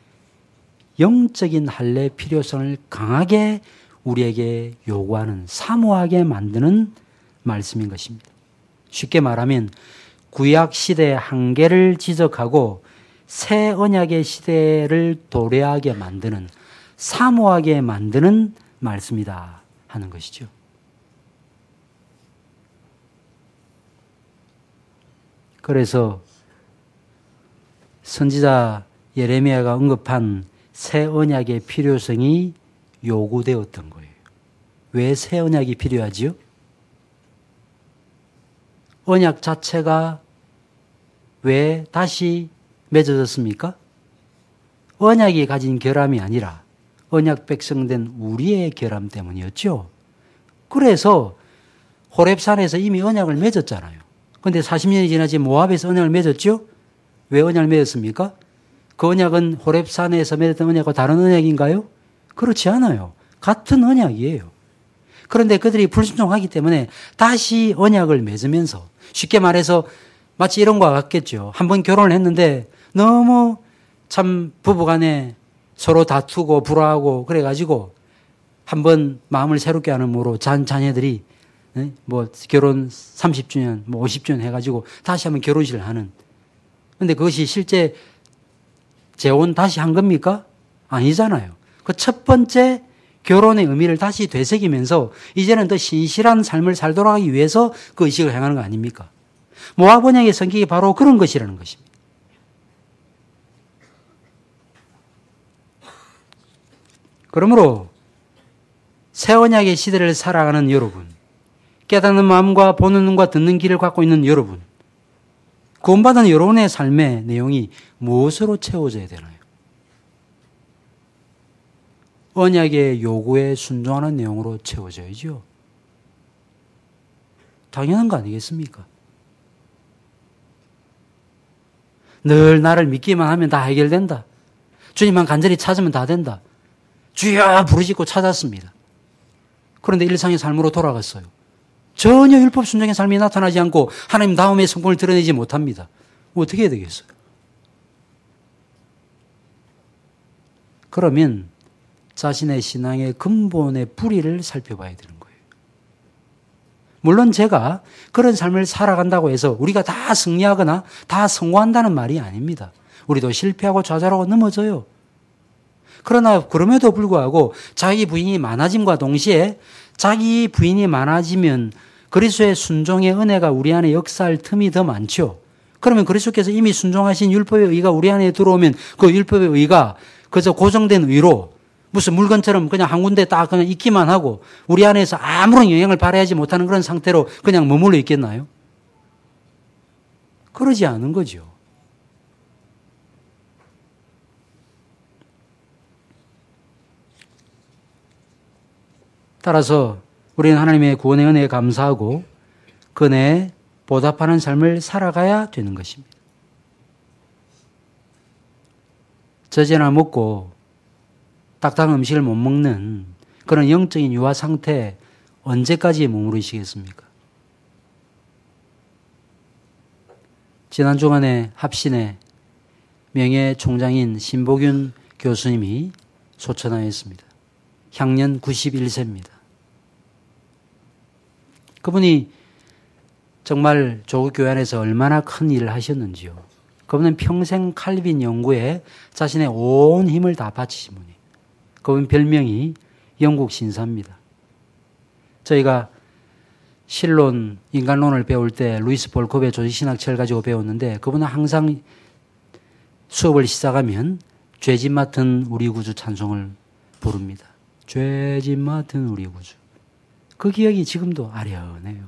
영적인 할례의 필요성을 강하게 우리에게 요구하는 사모하게 만드는 말씀인 것입니다. 쉽게 말하면 구약 시대의 한계를 지적하고 새 언약의 시대를 도래하게 만드는 사모하게 만드는 말씀이다 하는 것이죠. 그래서 선지자 예레미야가 언급한 새 언약의 필요성이 요구되었던 거예요. 왜 새 언약이 필요하지요? 언약 자체가 왜 다시 맺어졌습니까? 언약이 가진 결함이 아니라 언약 백성된 우리의 결함 때문이었죠. 그래서 호렙산에서 이미 언약을 맺었잖아요. 그런데 사십 년이 지나지 모압에서 언약을 맺었죠? 왜 언약을 맺었습니까? 그 언약은 호렙산에서 맺었던 언약과 다른 언약인가요? 그렇지 않아요. 같은 언약이에요. 그런데 그들이 불순종하기 때문에 다시 언약을 맺으면서 쉽게 말해서 마치 이런 것과 같겠죠. 한번 결혼을 했는데 너무 참 부부간에 서로 다투고 불화하고 그래가지고 한번 마음을 새롭게 하는으로 잔 자녀들이 뭐 결혼 삼십 주년, 뭐 오십 주년 해가지고 다시 한번 결혼식을 하는. 근데 그것이 실제 재혼 다시 한 겁니까? 아니잖아요. 그 첫 번째 결혼의 의미를 다시 되새기면서 이제는 더 신실한 삶을 살도록 하기 위해서 그 의식을 행하는 거 아닙니까? 모압 언약의 성격이 바로 그런 것이라는 것입니다. 그러므로 새 언약의 시대를 살아가는 여러분, 깨닫는 마음과 보는 눈과 듣는 귀를 갖고 있는 여러분, 구원받은 여러분의 삶의 내용이 무엇으로 채워져야 되나요? 언약의 요구에 순종하는 내용으로 채워져야죠. 당연한 거 아니겠습니까? 늘 나를 믿기만 하면 다 해결된다. 주님만 간절히 찾으면 다 된다. 주여 부르짖고 찾았습니다. 그런데 일상의 삶으로 돌아갔어요. 전혀 율법 순종의 삶이 나타나지 않고 하나님 다음의 성품을 드러내지 못합니다. 어떻게 해야 되겠어요? 그러면 자신의 신앙의 근본의 뿌리를 살펴봐야 되는 거예요. 물론 제가 그런 삶을 살아간다고 해서 우리가 다 승리하거나 다 성공한다는 말이 아닙니다. 우리도 실패하고 좌절하고 넘어져요. 그러나 그럼에도 불구하고 자기 부인이 많아짐과 동시에 자기 부인이 많아지면 그리스도의 순종의 은혜가 우리 안에 역사할 틈이 더 많죠. 그러면 그리스도께서 이미 순종하신 율법의 의가 우리 안에 들어오면 그 율법의 의가 그저 고정된 의로 무슨 물건처럼 그냥 한 군데 딱 그냥 있기만 하고 우리 안에서 아무런 영향을 발휘하지 못하는 그런 상태로 그냥 머물러 있겠나요? 그러지 않은 거죠. 따라서 우리는 하나님의 구원의 은혜에 감사하고 그 은혜에 보답하는 삶을 살아가야 되는 것입니다. 젖이나 먹고 딱딱한 음식을 못 먹는 그런 영적인 유아 상태에 언제까지 머무르시겠습니까? 지난 주간에 합신의 명예총장인 신보균 교수님이 소천하였습니다. 향년 구십일 세입니다. 그분이 정말 조국 교회 안에서 얼마나 큰 일을 하셨는지요. 그분은 평생 칼빈 연구에 자신의 온 힘을 다 바치신 분이에요. 그분 별명이 영국 신사입니다. 저희가 신론, 인간론을 배울 때 루이스 볼컵의 조직신학책을 가지고 배웠는데 그분은 항상 수업을 시작하면 죄짐 맡은 우리 구주 찬송을 부릅니다. 죄짐 맡은 우리 구주. 그 기억이 지금도 아련해요.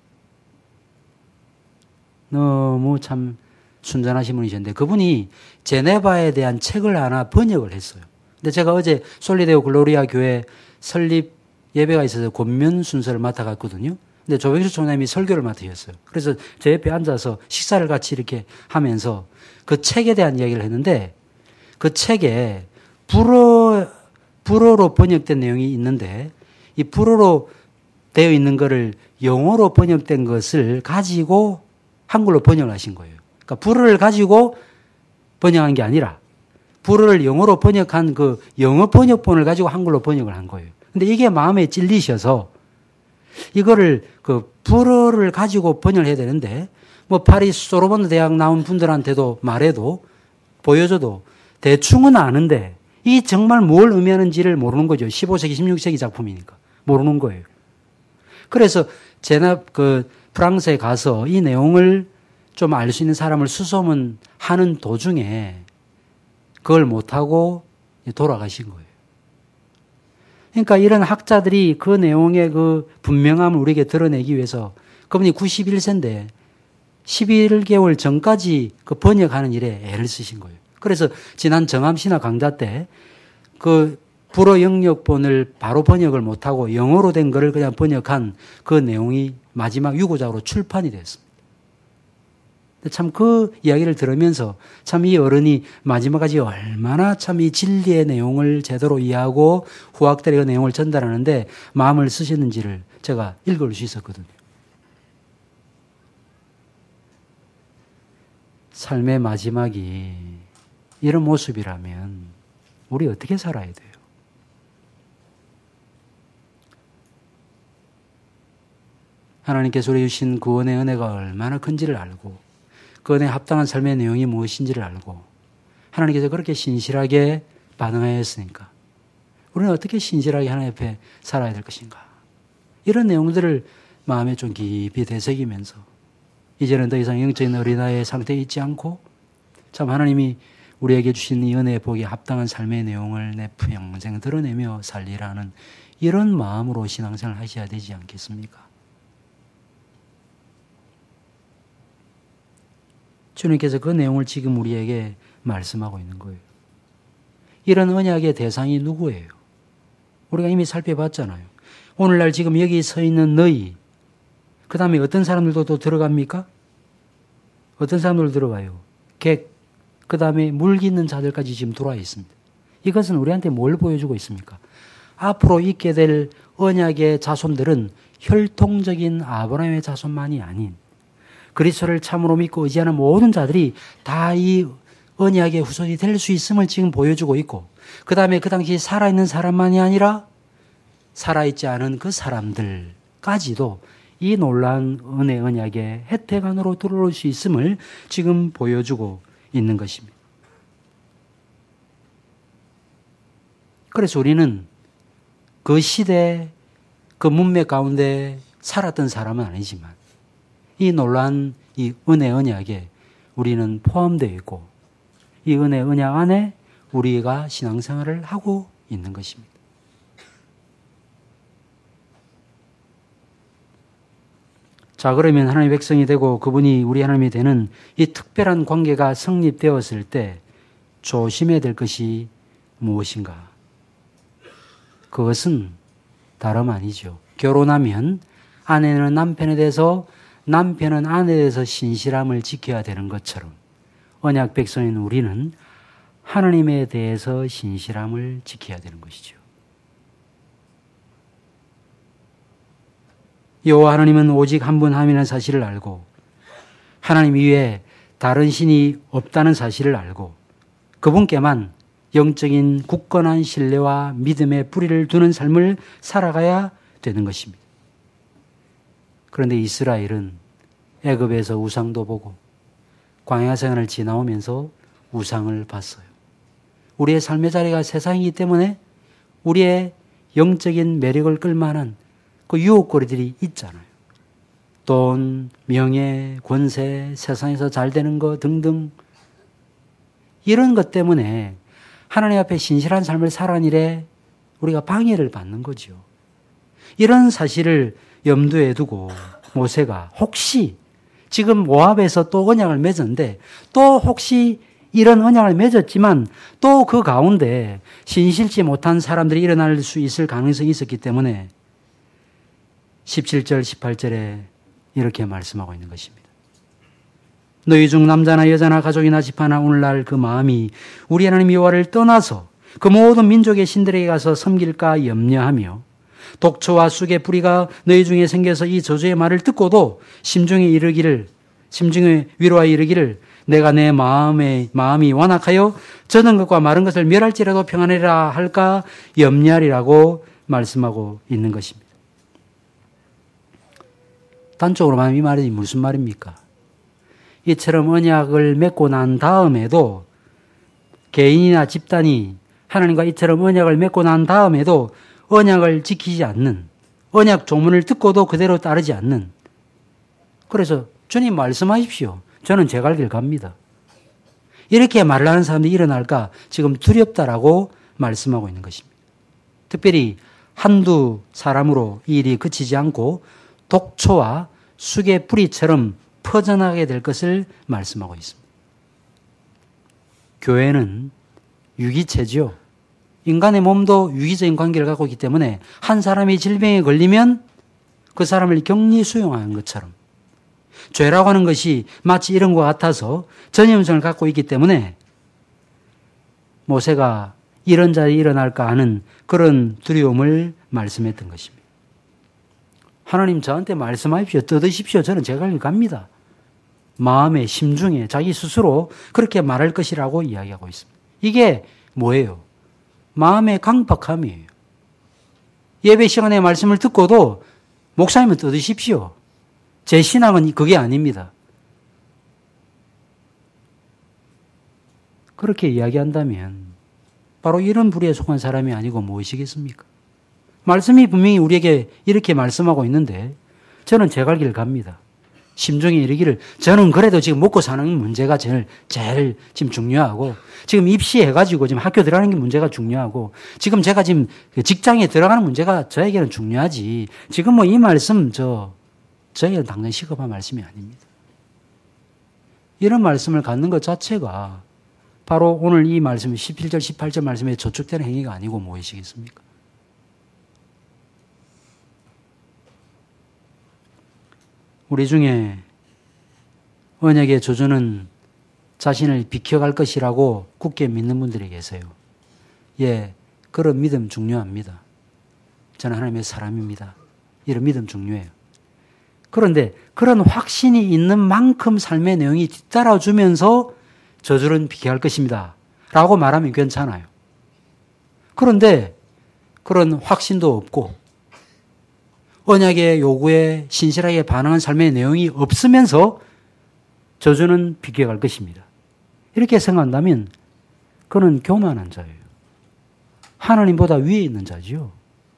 너무 참 순전하신 분이셨는데 그분이 제네바에 대한 책을 하나 번역을 했어요. 근데 제가 어제 솔리데오 글로리아 교회 설립 예배가 있어서 권면 순서를 맡아갔거든요. 근데 조병수 총장님이 설교를 맡으셨어요. 그래서 제 옆에 앉아서 식사를 같이 이렇게 하면서 그 책에 대한 이야기를 했는데 그 책에 불어, 불어로 번역된 내용이 있는데 이 불어로 되어 있는 거를 영어로 번역된 것을 가지고 한글로 번역을 하신 거예요. 그러니까 불어를 가지고 번역한 게 아니라 불어를 영어로 번역한 그 영어 번역본을 가지고 한글로 번역을 한 거예요. 근데 이게 마음에 찔리셔서 이거를 그 불어를 가지고 번역을 해야 되는데 뭐 파리스 소르본 대학 나온 분들한테도 말해도 보여줘도 대충은 아는데 이 정말 뭘 의미하는지를 모르는 거죠. 십오 세기, 십육 세기 작품이니까 모르는 거예요. 그래서 제가 그 프랑스에 가서 이 내용을 좀 알 수 있는 사람을 수소문하는 도중에 그걸 못하고 돌아가신 거예요. 그러니까 이런 학자들이 그 내용의 그 분명함을 우리에게 드러내기 위해서 그분이 구십일 세인데 십일 개월 전까지 그 번역하는 일에 애를 쓰신 거예요. 그래서 지난 정암신학 강좌 때 그 불어 영역본을 바로 번역을 못하고 영어로 된 거를 그냥 번역한 그 내용이 마지막 유고작으로 출판이 됐습니다. 참 그 이야기를 들으면서 참 이 어른이 마지막까지 얼마나 참 이 진리의 내용을 제대로 이해하고 후학들에게 그 내용을 전달하는데 마음을 쓰셨는지를 제가 읽을 수 있었거든요. 삶의 마지막이 이런 모습이라면 우리 어떻게 살아야 돼요? 하나님께서 우리 주신 구원의 은혜가 얼마나 큰지를 알고 그 은혜에 합당한 삶의 내용이 무엇인지를 알고 하나님께서 그렇게 신실하게 반응하였으니까 우리는 어떻게 신실하게 하나님 앞에 살아야 될 것인가? 이런 내용들을 마음에 좀 깊이 되새기면서 이제는 더 이상 영적인 어린아이의 상태에 있지 않고 참 하나님이 우리에게 주신 이 은혜의 복에 합당한 삶의 내용을 내 평생 드러내며 살리라는 이런 마음으로 신앙생활을 하셔야 되지 않겠습니까? 주님께서 그 내용을 지금 우리에게 말씀하고 있는 거예요. 이런 언약의 대상이 누구예요? 우리가 이미 살펴봤잖아요. 오늘날 지금 여기 서 있는 너희, 그 다음에 어떤 사람들도 또 들어갑니까? 어떤 사람들 들어가요? 객, 그 다음에 물기 있는 자들까지 지금 들어와 있습니다. 이것은 우리한테 뭘 보여주고 있습니까? 앞으로 있게 될 언약의 자손들은 혈통적인 아브라함의 자손만이 아닌 그리스도를 참으로 믿고 의지하는 모든 자들이 다 이 언약의 후손이 될 수 있음을 지금 보여주고 있고, 그 다음에 그 당시 살아있는 사람만이 아니라 살아있지 않은 그 사람들까지도 이 놀라운 은혜 언약의 혜택 안으로 들어올 수 있음을 지금 보여주고 있는 것입니다. 그래서 우리는 그 시대, 그 문맥 가운데 살았던 사람은 아니지만 이 놀라운 이 은혜 언약에 우리는 포함되어 있고 이 은혜 언약 안에 우리가 신앙생활을 하고 있는 것입니다. 자, 그러면 하나님의 백성이 되고 그분이 우리 하나님이 되는 이 특별한 관계가 성립되었을 때 조심해야 될 것이 무엇인가? 그것은 다름 아니죠. 결혼하면 아내는 남편에 대해서, 남편은 아내에 대해서 신실함을 지켜야 되는 것처럼 언약 백성인 우리는 하나님에 대해서 신실함을 지켜야 되는 것이죠. 여호와 하나님은 오직 한 분 하나님이라는 사실을 알고 하나님 이외에 다른 신이 없다는 사실을 알고 그분께만 영적인 굳건한 신뢰와 믿음의 뿌리를 두는 삶을 살아가야 되는 것입니다. 그런데 이스라엘은 애굽에서 우상도 보고 광야 생활을 지나오면서 우상을 봤어요. 우리의 삶의 자리가 세상이기 때문에 우리의 영적인 매력을 끌만한 그 유혹거리들이 있잖아요. 돈, 명예, 권세, 세상에서 잘 되는 것 등등 이런 것 때문에 하나님 앞에 신실한 삶을 살아가는 일에 우리가 방해를 받는 거죠. 이런 사실을 염두에 두고 모세가 혹시 지금 모압에서 또 언약을 맺었는데 또 혹시 이런 언약을 맺었지만 또 그 가운데 신실치 못한 사람들이 일어날 수 있을 가능성이 있었기 때문에 십칠 절, 십팔 절에 이렇게 말씀하고 있는 것입니다. 너희 중 남자나 여자나 가족이나 집하나 오늘날 그 마음이 우리 하나님 여호와를 떠나서 그 모든 민족의 신들에게 가서 섬길까 염려하며 독초와 쑥의 뿌리가 너희 중에 생겨서 이 저주의 말을 듣고도 심중에 이르기를, 심중에 위로하여 이르기를 내가 내 마음에, 마음이 완악하여 젖은 것과 마른 것을 멸할지라도 평안해라 할까 염려하리라고 말씀하고 있는 것입니다. 단적으로 말하면 이 말이 무슨 말입니까? 이처럼 언약을 맺고 난 다음에도 개인이나 집단이 하나님과 이처럼 언약을 맺고 난 다음에도 언약을 지키지 않는, 언약 조문을 듣고도 그대로 따르지 않는, 그래서 주님 말씀하십시오. 저는 제 갈 길 갑니다. 이렇게 말을 하는 사람들이 일어날까 지금 두렵다라고 말씀하고 있는 것입니다. 특별히 한두 사람으로 이 일이 그치지 않고 독초와 쑥의 뿌리처럼 퍼져나가게 될 것을 말씀하고 있습니다. 교회는 유기체죠. 인간의 몸도 유기적인 관계를 갖고 있기 때문에 한 사람이 질병에 걸리면 그 사람을 격리 수용하는 것처럼 죄라고 하는 것이 마치 이런 것 같아서 전염성을 갖고 있기 때문에 모세가 이런 자리에 일어날까 하는 그런 두려움을 말씀했던 것입니다. 하나님 저한테 말씀하십시오. 뜯으십시오. 저는 제 갈 길 갑니다. 마음에 심중에 자기 스스로 그렇게 말할 것이라고 이야기하고 있습니다. 이게 뭐예요? 마음의 강박함이에요. 예배 시간에 말씀을 듣고도 목사님은 뜯으십시오. 제 신앙은 그게 아닙니다. 그렇게 이야기한다면 바로 이런 부류에 속한 사람이 아니고 무엇이겠습니까? 말씀이 분명히 우리에게 이렇게 말씀하고 있는데 저는 제 갈 길 갑니다. 심중에 이르기를 저는 그래도 지금 먹고 사는 문제가 제일, 제일 지금 중요하고 지금 입시해가지고 지금 학교 들어가는 게 문제가 중요하고 지금 제가 지금 직장에 들어가는 문제가 저에게는 중요하지 지금 뭐 이 말씀 저, 저에게는 당장 시급한 말씀이 아닙니다. 이런 말씀을 갖는 것 자체가 바로 오늘 이 말씀 십칠 절, 십팔 절 말씀에 저축되는 행위가 아니고 무엇이겠습니까? 우리 중에 언약의 저주는 자신을 비켜갈 것이라고 굳게 믿는 분들이 계세요. 예, 그런 믿음 중요합니다. 저는 하나님의 사람입니다. 이런 믿음 중요해요. 그런데 그런 확신이 있는 만큼 삶의 내용이 뒤따라주면서 저주는 비켜갈 것입니다. 라고 말하면 괜찮아요. 그런데 그런 확신도 없고 언약의 요구에 신실하게 반응한 삶의 내용이 없으면서 저주는 비껴갈 것입니다. 이렇게 생각한다면 그는 교만한 자예요. 하나님보다 위에 있는 자지요.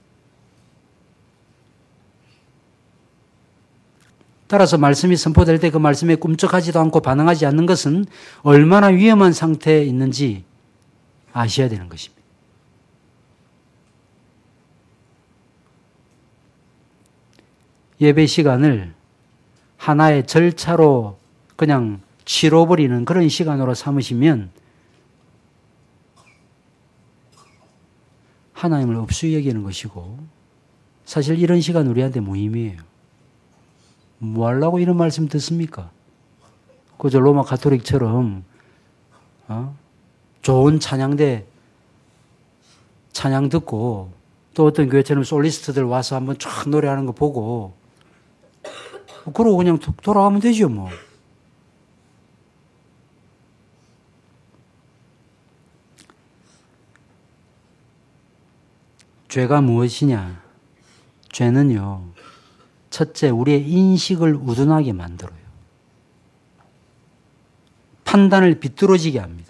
따라서 말씀이 선포될 때 그 말씀에 꿈쩍하지도 않고 반응하지 않는 것은 얼마나 위험한 상태에 있는지 아셔야 되는 것입니다. 예배 시간을 하나의 절차로 그냥 치러버리는 그런 시간으로 삼으시면 하나님을 없이 여기는 것이고 사실 이런 시간 우리한테 무의미해요. 뭐 하려고 이런 말씀 듣습니까? 그저 로마 가톨릭처럼 어? 좋은 찬양대 찬양 듣고 또 어떤 교회처럼 솔리스트들 와서 한번 쫙 노래하는 거 보고 그러고 그냥 돌아가면 되죠 뭐. 죄가 무엇이냐? 죄는요, 첫째 우리의 인식을 우둔하게 만들어요. 판단을 비뚤어지게 합니다.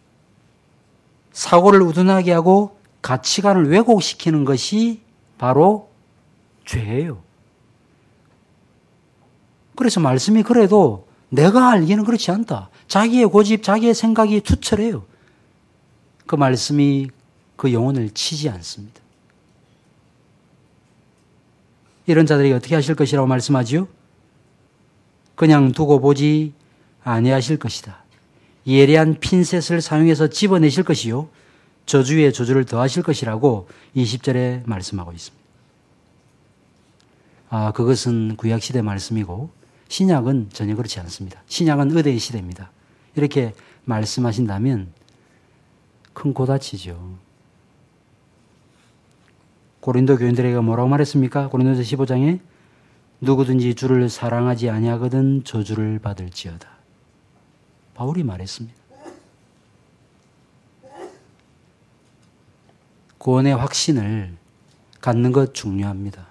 사고를 우둔하게 하고 가치관을 왜곡시키는 것이 바로 죄예요. 그래서 말씀이 그래도 내가 알기는 그렇지 않다. 자기의 고집, 자기의 생각이 투철해요. 그 말씀이 그 영혼을 치지 않습니다. 이런 자들에게 어떻게 하실 것이라고 말씀하지요? 그냥 두고 보지 아니하실 것이다. 예리한 핀셋을 사용해서 집어내실 것이요. 저주에 저주를 더하실 것이라고 이십 절에 말씀하고 있습니다. 아, 그것은 구약시대 말씀이고 신약은 전혀 그렇지 않습니다. 신약은 의대의 시대입니다. 이렇게 말씀하신다면 큰 고다치죠. 고린도 교인들에게 뭐라고 말했습니까? 고린도서 십오 장에 누구든지 주를 사랑하지 아니하거든 저주를 받을지어다. 바울이 말했습니다. 구원의 확신을 갖는 것 중요합니다.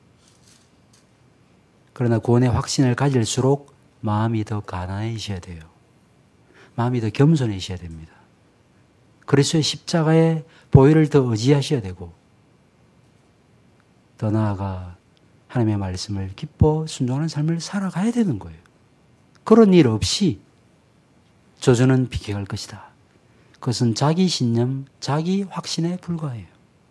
그러나 구원의 확신을 가질수록 마음이 더 가난해지셔야 돼요. 마음이 더 겸손해지셔야 됩니다. 그리스도의 십자가의 보혈을 더 의지하셔야 되고 더 나아가 하나님의 말씀을 기뻐 순종하는 삶을 살아가야 되는 거예요. 그런 일 없이 저주는 비켜갈 것이다. 그것은 자기 신념, 자기 확신에 불과해요.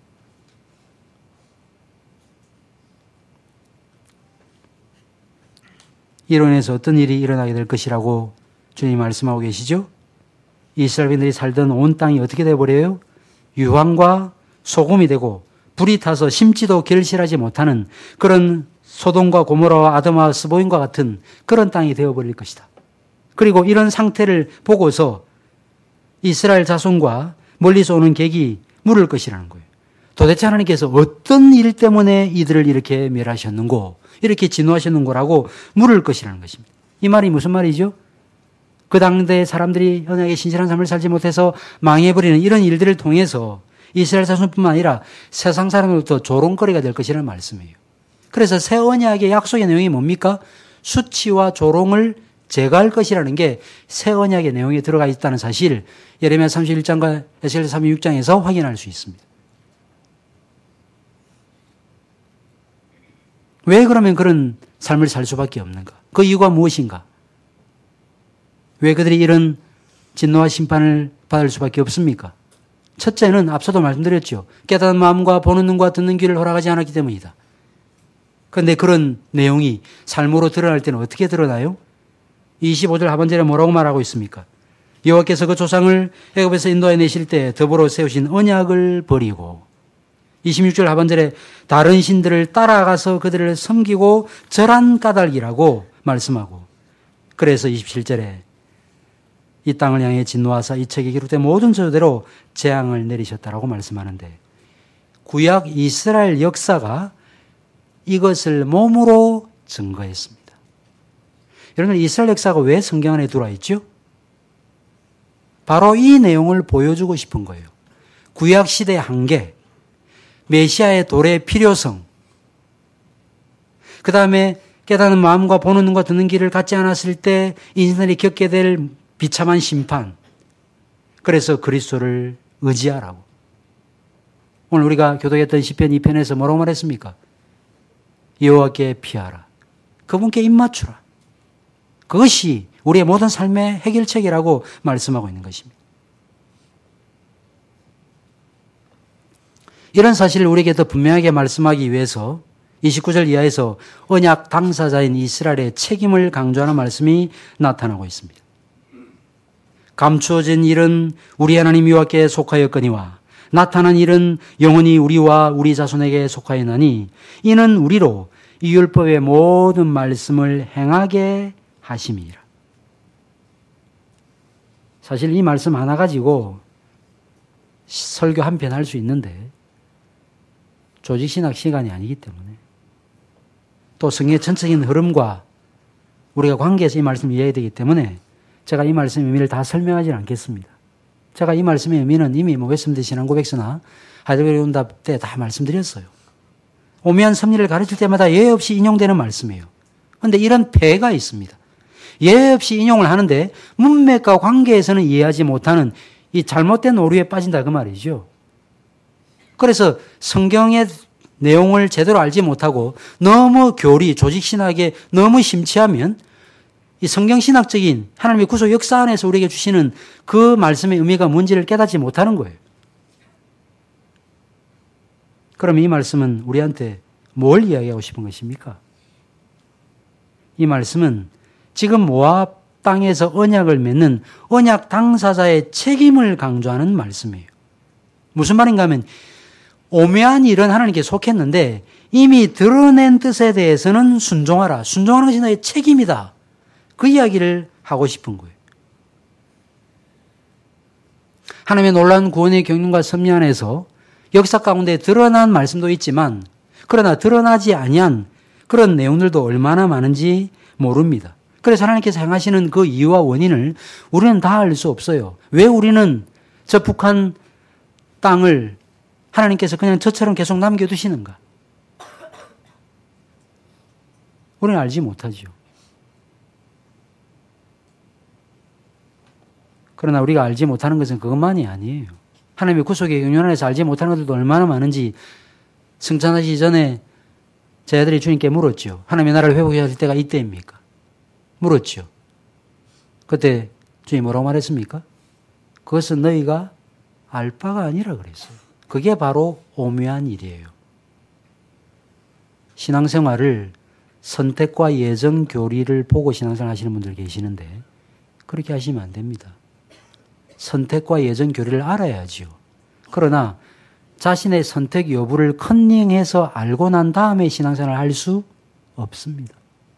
이로 인해서 어떤 일이 일어나게 될 것이라고 주님이 말씀하고 계시죠? 이스라엘인들이 살던 온 땅이 어떻게 되어버려요? 유황과 소금이 되고 불이 타서 심지도 결실하지 못하는 그런 소돔과 고모라와 아드마와 스보임과 같은 그런 땅이 되어버릴 것이다. 그리고 이런 상태를 보고서 이스라엘 자손과 멀리서 오는 객이 물을 것이라는 거예요. 도대체 하나님께서 어떤 일 때문에 이들을 이렇게 멸하셨는고 이렇게 진노하셨는고라고 물을 것이라는 것입니다. 이 말이 무슨 말이죠? 그 당대의 사람들이 언약의 신실한 삶을 살지 못해서 망해버리는 이런 일들을 통해서 이스라엘 자손뿐만 아니라 세상 사람들도 조롱거리가 될 것이라는 말씀이에요. 그래서 새 언약의 약속의 내용이 뭡니까? 수치와 조롱을 제거할 것이라는 게 새 언약의 내용에 들어가 있다는 사실 예레미야 삼십일 장과 에스겔 삼십육 장에서 확인할 수 있습니다. 왜 그러면 그런 삶을 살 수밖에 없는가? 그 이유가 무엇인가? 왜 그들이 이런 진노와 심판을 받을 수밖에 없습니까? 첫째는 앞서도 말씀드렸죠. 깨닫는 마음과 보는 눈과 듣는 귀를 허락하지 않았기 때문이다. 그런데 그런 내용이 삶으로 드러날 때는 어떻게 드러나요? 이십오 절 하반절에 뭐라고 말하고 있습니까? 여호와께서 그 조상을 애굽에서 인도해 내실 때 더불어 세우신 언약을 버리고 이십육 절 하반절에 다른 신들을 따라가서 그들을 섬기고 절한 까닭이라고 말씀하고 그래서 이십칠 절에 이 땅을 향해 진노하사 이 책에 기록된 모든 저주대로 재앙을 내리셨다라고 말씀하는데 구약 이스라엘 역사가 이것을 몸으로 증거했습니다. 여러분 이스라엘 역사가 왜 성경 안에 들어와 있죠? 바로 이 내용을 보여주고 싶은 거예요. 구약 시대의 한계, 메시아의 도래의 필요성, 그 다음에 깨닫는 마음과 보는 눈과 듣는 귀를 갖지 않았을 때 인생이 겪게 될 비참한 심판. 그래서 그리스도를 의지하라고. 오늘 우리가 교독했던 시편 이 편에서 뭐라고 말했습니까? 여호와께 피하라. 그분께 입맞추라. 그것이 우리의 모든 삶의 해결책이라고 말씀하고 있는 것입니다. 이런 사실을 우리에게 더 분명하게 말씀하기 위해서 이십구 절 이하에서 언약 당사자인 이스라엘의 책임을 강조하는 말씀이 나타나고 있습니다. 감추어진 일은 우리 하나님 여호와께 속하였거니와 나타난 일은 영원히 우리와 우리 자손에게 속하였나니 이는 우리로 이 율법의 모든 말씀을 행하게 하심이라. 사실 이 말씀 하나 가지고 설교 한 편 할 수 있는데 조직신학 시간이 아니기 때문에 또 성경의 전체적인 흐름과 우리가 관계해서 이 말씀을 이해해야 되기 때문에 제가 이 말씀의 의미를 다 설명하지 않겠습니다. 제가 이 말씀의 의미는 이미 뭐 웨스민스터 신앙고백서나 하이델베르 응답 때 다 말씀드렸어요. 오묘한 섭리를 가르칠 때마다 예외 없이 인용되는 말씀이에요. 그런데 이런 폐해가 있습니다. 예외 없이 인용을 하는데 문맥과 관계에서는 이해하지 못하는 이 잘못된 오류에 빠진다 그 말이죠. 그래서 성경의 내용을 제대로 알지 못하고 너무 교리, 조직신학에 너무 심취하면 이 성경신학적인 하나님의 구속 역사 안에서 우리에게 주시는 그 말씀의 의미가 뭔지를 깨닫지 못하는 거예요. 그럼 이 말씀은 우리한테 뭘 이야기하고 싶은 것입니까? 이 말씀은 지금 모압 땅에서 언약을 맺는 언약 당사자의 책임을 강조하는 말씀이에요. 무슨 말인가 하면 오묘한 일은 하나님께 속했는데 이미 드러낸 뜻에 대해서는 순종하라. 순종하는 것이 너의 책임이다. 그 이야기를 하고 싶은 거예요. 하나님의 놀라운 구원의 경륜과 섭리 안에서 역사 가운데 드러난 말씀도 있지만 그러나 드러나지 아니한 그런 내용들도 얼마나 많은지 모릅니다. 그래서 하나님께서 행하시는 그 이유와 원인을 우리는 다 알 수 없어요. 왜 우리는 저 북한 땅을 하나님께서 그냥 저처럼 계속 남겨두시는가? 우리는 알지 못하죠. 그러나 우리가 알지 못하는 것은 그것만이 아니에요. 하나님의 구속의 경륜 안에서 알지 못하는 것들도 얼마나 많은지 승천하시기 전에 제 아들이 주님께 물었죠. 하나님의 나라를 회복해야 할 때가 이때입니까? 물었죠. 그때 주님 뭐라고 말했습니까? 그것은 너희가 알 바가 아니라 그랬어요. 그게 바로 오묘한 일이에요. 신앙생활을 선택과 예정 교리를 보고 신앙생활 하시는 분들 계시는데 그렇게 하시면 안 됩니다. 선택과 예정 교리를 알아야지요. 그러나 자신의 선택 여부를 컨닝해서 알고 난 다음에 신앙생활을 할 수 없습니다.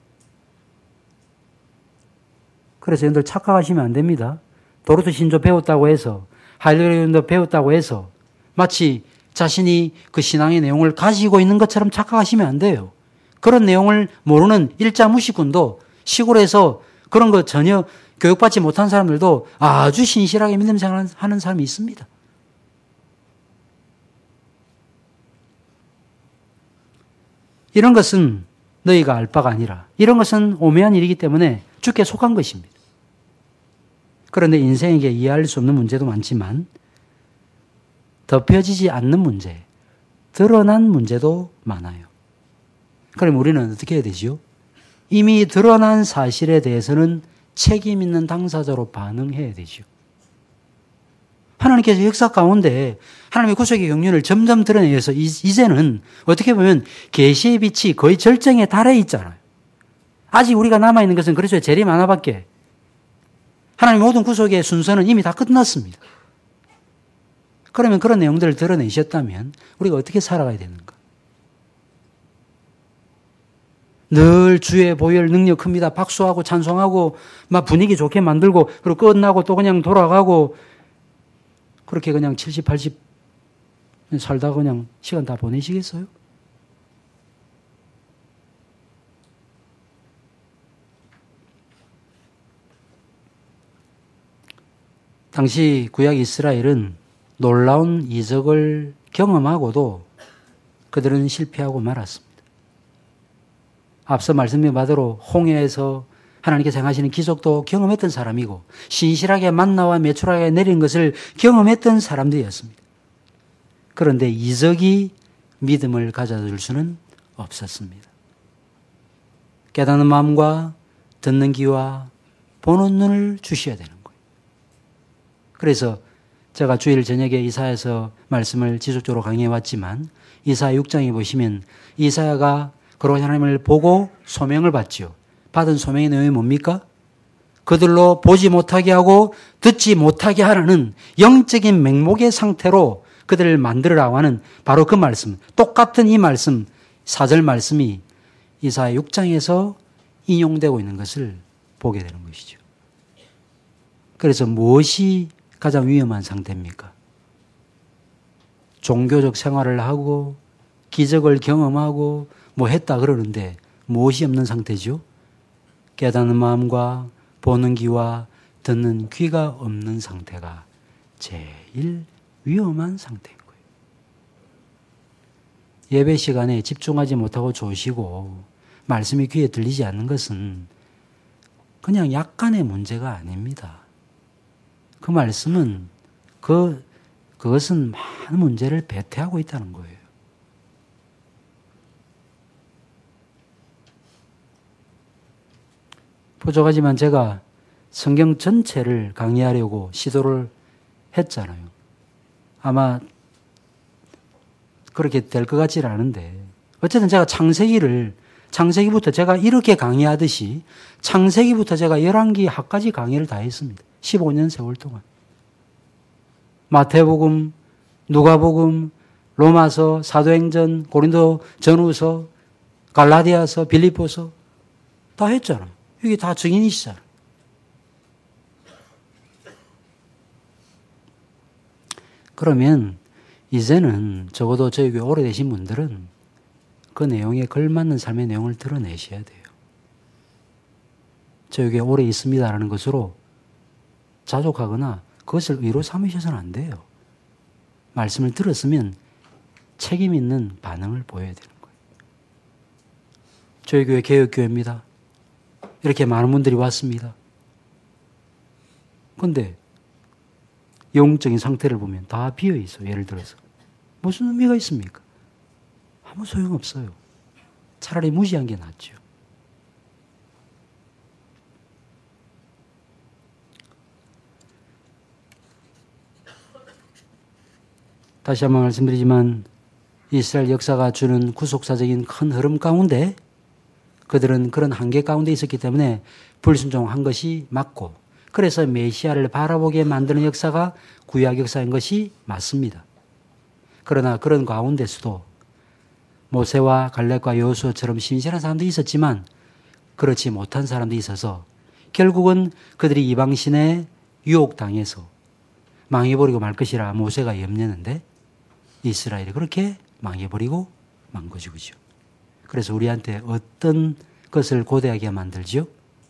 그래서 여러분들 착각하시면 안 됩니다. 도르트 신조 배웠다고 해서 하이델베르 배웠다고 해서 마치 자신이 그 신앙의 내용을 가지고 있는 것처럼 착각하시면 안 돼요. 그런 내용을 모르는 일자 무식군도 시골에서 그런 거 전혀 교육받지 못한 사람들도 아주 신실하게 믿음 생활하는 사람이 있습니다. 이런 것은 너희가 알 바가 아니라 이런 것은 오묘한 일이기 때문에 주께 속한 것입니다. 그런데 인생에게 이해할 수 없는 문제도 많지만 덮여지지 않는 문제, 드러난 문제도 많아요. 그럼 우리는 어떻게 해야 되지요? 이미 드러난 사실에 대해서는 책임 있는 당사자로 반응해야 되죠. 하나님께서 역사 가운데 하나님의 구속의 경륜을 점점 드러내서 이제는 어떻게 보면 계시의 빛이 거의 절정에 달해 있잖아요. 아직 우리가 남아있는 것은 그리스도의 재림 하나밖에. 하나님의 모든 구속의 순서는 이미 다 끝났습니다. 그러면 그런 내용들을 드러내셨다면 우리가 어떻게 살아가야 되는가? 늘 주의 보혈 능력 큽니다. 박수하고 찬송하고 막 분위기 좋게 만들고 그리고 끝나고 또 그냥 돌아가고 그렇게 그냥 칠십, 팔십 살다가 그냥 시간 다 보내시겠어요? 당시 구약 이스라엘은 놀라운 이적을 경험하고도 그들은 실패하고 말았습니다. 앞서 말씀드린 바대로 홍해에서 하나님께서 행하시는 기적도 경험했던 사람이고 신실하게 만나와 메추라기가 내린 것을 경험했던 사람들이었습니다. 그런데 이적이 믿음을 가져줄 수는 없었습니다. 깨닫는 마음과 듣는 귀와 보는 눈을 주셔야 되는 거예요. 그래서 제가 주일 저녁에 이사야서 말씀을 지속적으로 강의해 왔지만 이사야 육 장에 보시면 이사야가 그러고 하나님을 보고 소명을 받지요. 받은 소명의 내용이 뭡니까? 그들로 보지 못하게 하고 듣지 못하게 하라는 영적인 맹목의 상태로 그들을 만들으라고 하는 바로 그 말씀, 똑같은 이 말씀, 사 절 말씀이 이사야 육 장에서 인용되고 있는 것을 보게 되는 것이죠. 그래서 무엇이 가장 위험한 상태입니까? 종교적 생활을 하고 기적을 경험하고 뭐 했다 그러는데 무엇이 없는 상태죠? 깨닫는 마음과 보는 귀와 듣는 귀가 없는 상태가 제일 위험한 상태인 거예요. 예배 시간에 집중하지 못하고 조시고 말씀이 귀에 들리지 않는 것은 그냥 약간의 문제가 아닙니다. 그 말씀은 그, 그것은 많은 문제를 배태하고 있다는 거예요. 부족하지만 제가 성경 전체를 강의하려고 시도를 했잖아요. 아마 그렇게 될 것 같지는 않은데 어쨌든 제가 창세기를 창세기부터 제가 이렇게 강의하듯이 창세기부터 제가 열왕기 하까지 강의를 다 했습니다. 십오 년 세월 동안. 마태복음, 누가복음, 로마서, 사도행전, 고린도 전후서, 갈라디아서, 빌립보서 다 했잖아요. 이게 다 증인이시잖아요. 그러면 이제는 적어도 저희 교회 오래되신 분들은 그 내용에 걸맞는 삶의 내용을 드러내셔야 돼요. 저희 교회 오래 있습니다라는 것으로 자족하거나 그것을 의로 삼으셔서는 안 돼요. 말씀을 들었으면 책임 있는 반응을 보여야 되는 거예요. 저희 교회 개혁교회입니다. 이렇게 많은 분들이 왔습니다. 그런데 영적인 상태를 보면 다 비어 있어요. 예를 들어서. 무슨 의미가 있습니까? 아무 소용없어요. 차라리 무시한 게 낫죠. 다시 한번 말씀드리지만 이스라엘 역사가 주는 구속사적인 큰 흐름 가운데 그들은 그런 한계 가운데 있었기 때문에 불순종한 것이 맞고 그래서 메시아를 바라보게 만드는 역사가 구약 역사인 것이 맞습니다. 그러나 그런 가운데서도 모세와 갈렙과 여호수아처럼 신실한 사람도 있었지만 그렇지 못한 사람도 있어서 결국은 그들이 이방신에 유혹당해서 망해버리고 말 것이라 모세가 염려했는데 이스라엘이 그렇게 망해버리고 만 거죠. 그죠? 그래서 우리한테 어떤 것을 고대하게 만들죠?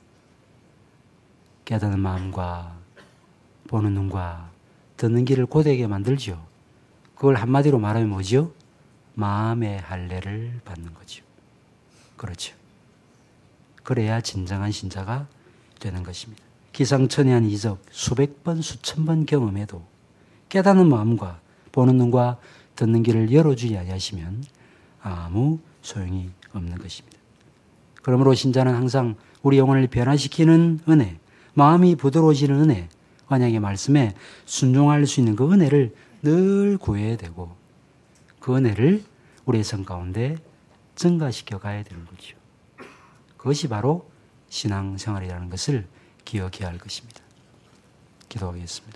깨닫는 마음과 보는 눈과 듣는 귀를 고대하게 만들죠. 그걸 한마디로 말하면 뭐죠? 마음의 할례를 받는 거죠. 그렇죠. 그래야 진정한 신자가 되는 것입니다. 기상천외한 이적 수백 번 수천 번 경험해도 깨닫는 마음과 보는 눈과 듣는 귀를 열어주지 아니하시면 아무 소용이 없는 것입니다. 그러므로 신자는 항상 우리 영혼을 변화시키는 은혜, 마음이 부드러워지는 은혜, 언약의 말씀에 순종할 수 있는 그 은혜를 늘 구해야 되고 그 은혜를 우리의 삶 가운데 증가시켜 가야 되는 거죠. 그것이 바로 신앙생활이라는 것을 기억해야 할 것입니다. 기도하겠습니다.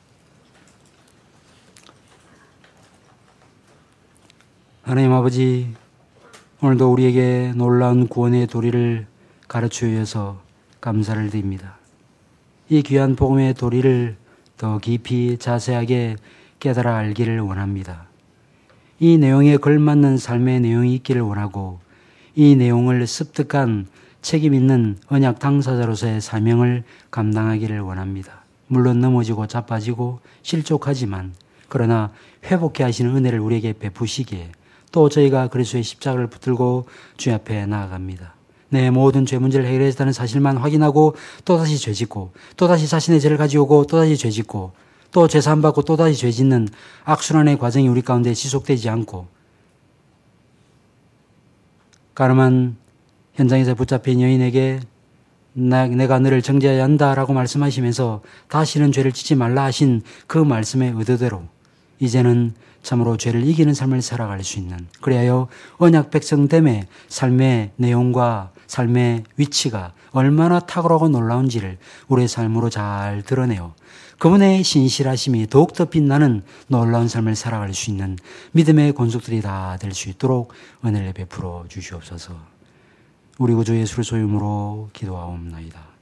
하나님 아버지, 오늘도 우리에게 놀라운 구원의 도리를 가르쳐 주셔서 감사를 드립니다. 이 귀한 복음의 도리를 더 깊이 자세하게 깨달아 알기를 원합니다. 이 내용에 걸맞는 삶의 내용이 있기를 원하고 이 내용을 습득한 책임 있는 언약 당사자로서의 사명을 감당하기를 원합니다. 물론 넘어지고 자빠지고 실족하지만 그러나 회복해 하시는 은혜를 우리에게 베푸시기에 또 저희가 그리스도의 십자가를 붙들고 주님 앞에 나아갑니다. 내 모든 죄 문제를 해결했다는 사실만 확인하고 또다시 죄짓고 또다시 자신의 죄를 가져오고 또다시 죄짓고 또 죄사함받고 또다시 죄짓는 악순환의 과정이 우리 가운데 지속되지 않고 가늠한 현장에서 붙잡힌 여인에게 나, 내가 너를 정죄해야 한다라고 말씀하시면서 다시는 죄를 짓지 말라 하신 그 말씀의 의도대로 이제는 참으로 죄를 이기는 삶을 살아갈 수 있는 그리하여 언약 백성됨의 삶의 내용과 삶의 위치가 얼마나 탁월하고 놀라운지를 우리의 삶으로 잘 드러내어 그분의 신실하심이 더욱더 빛나는 놀라운 삶을 살아갈 수 있는 믿음의 권속들이 다 될 수 있도록 은혜를 베풀어 주시옵소서. 우리 구주 예수를 소유으로 기도하옵나이다.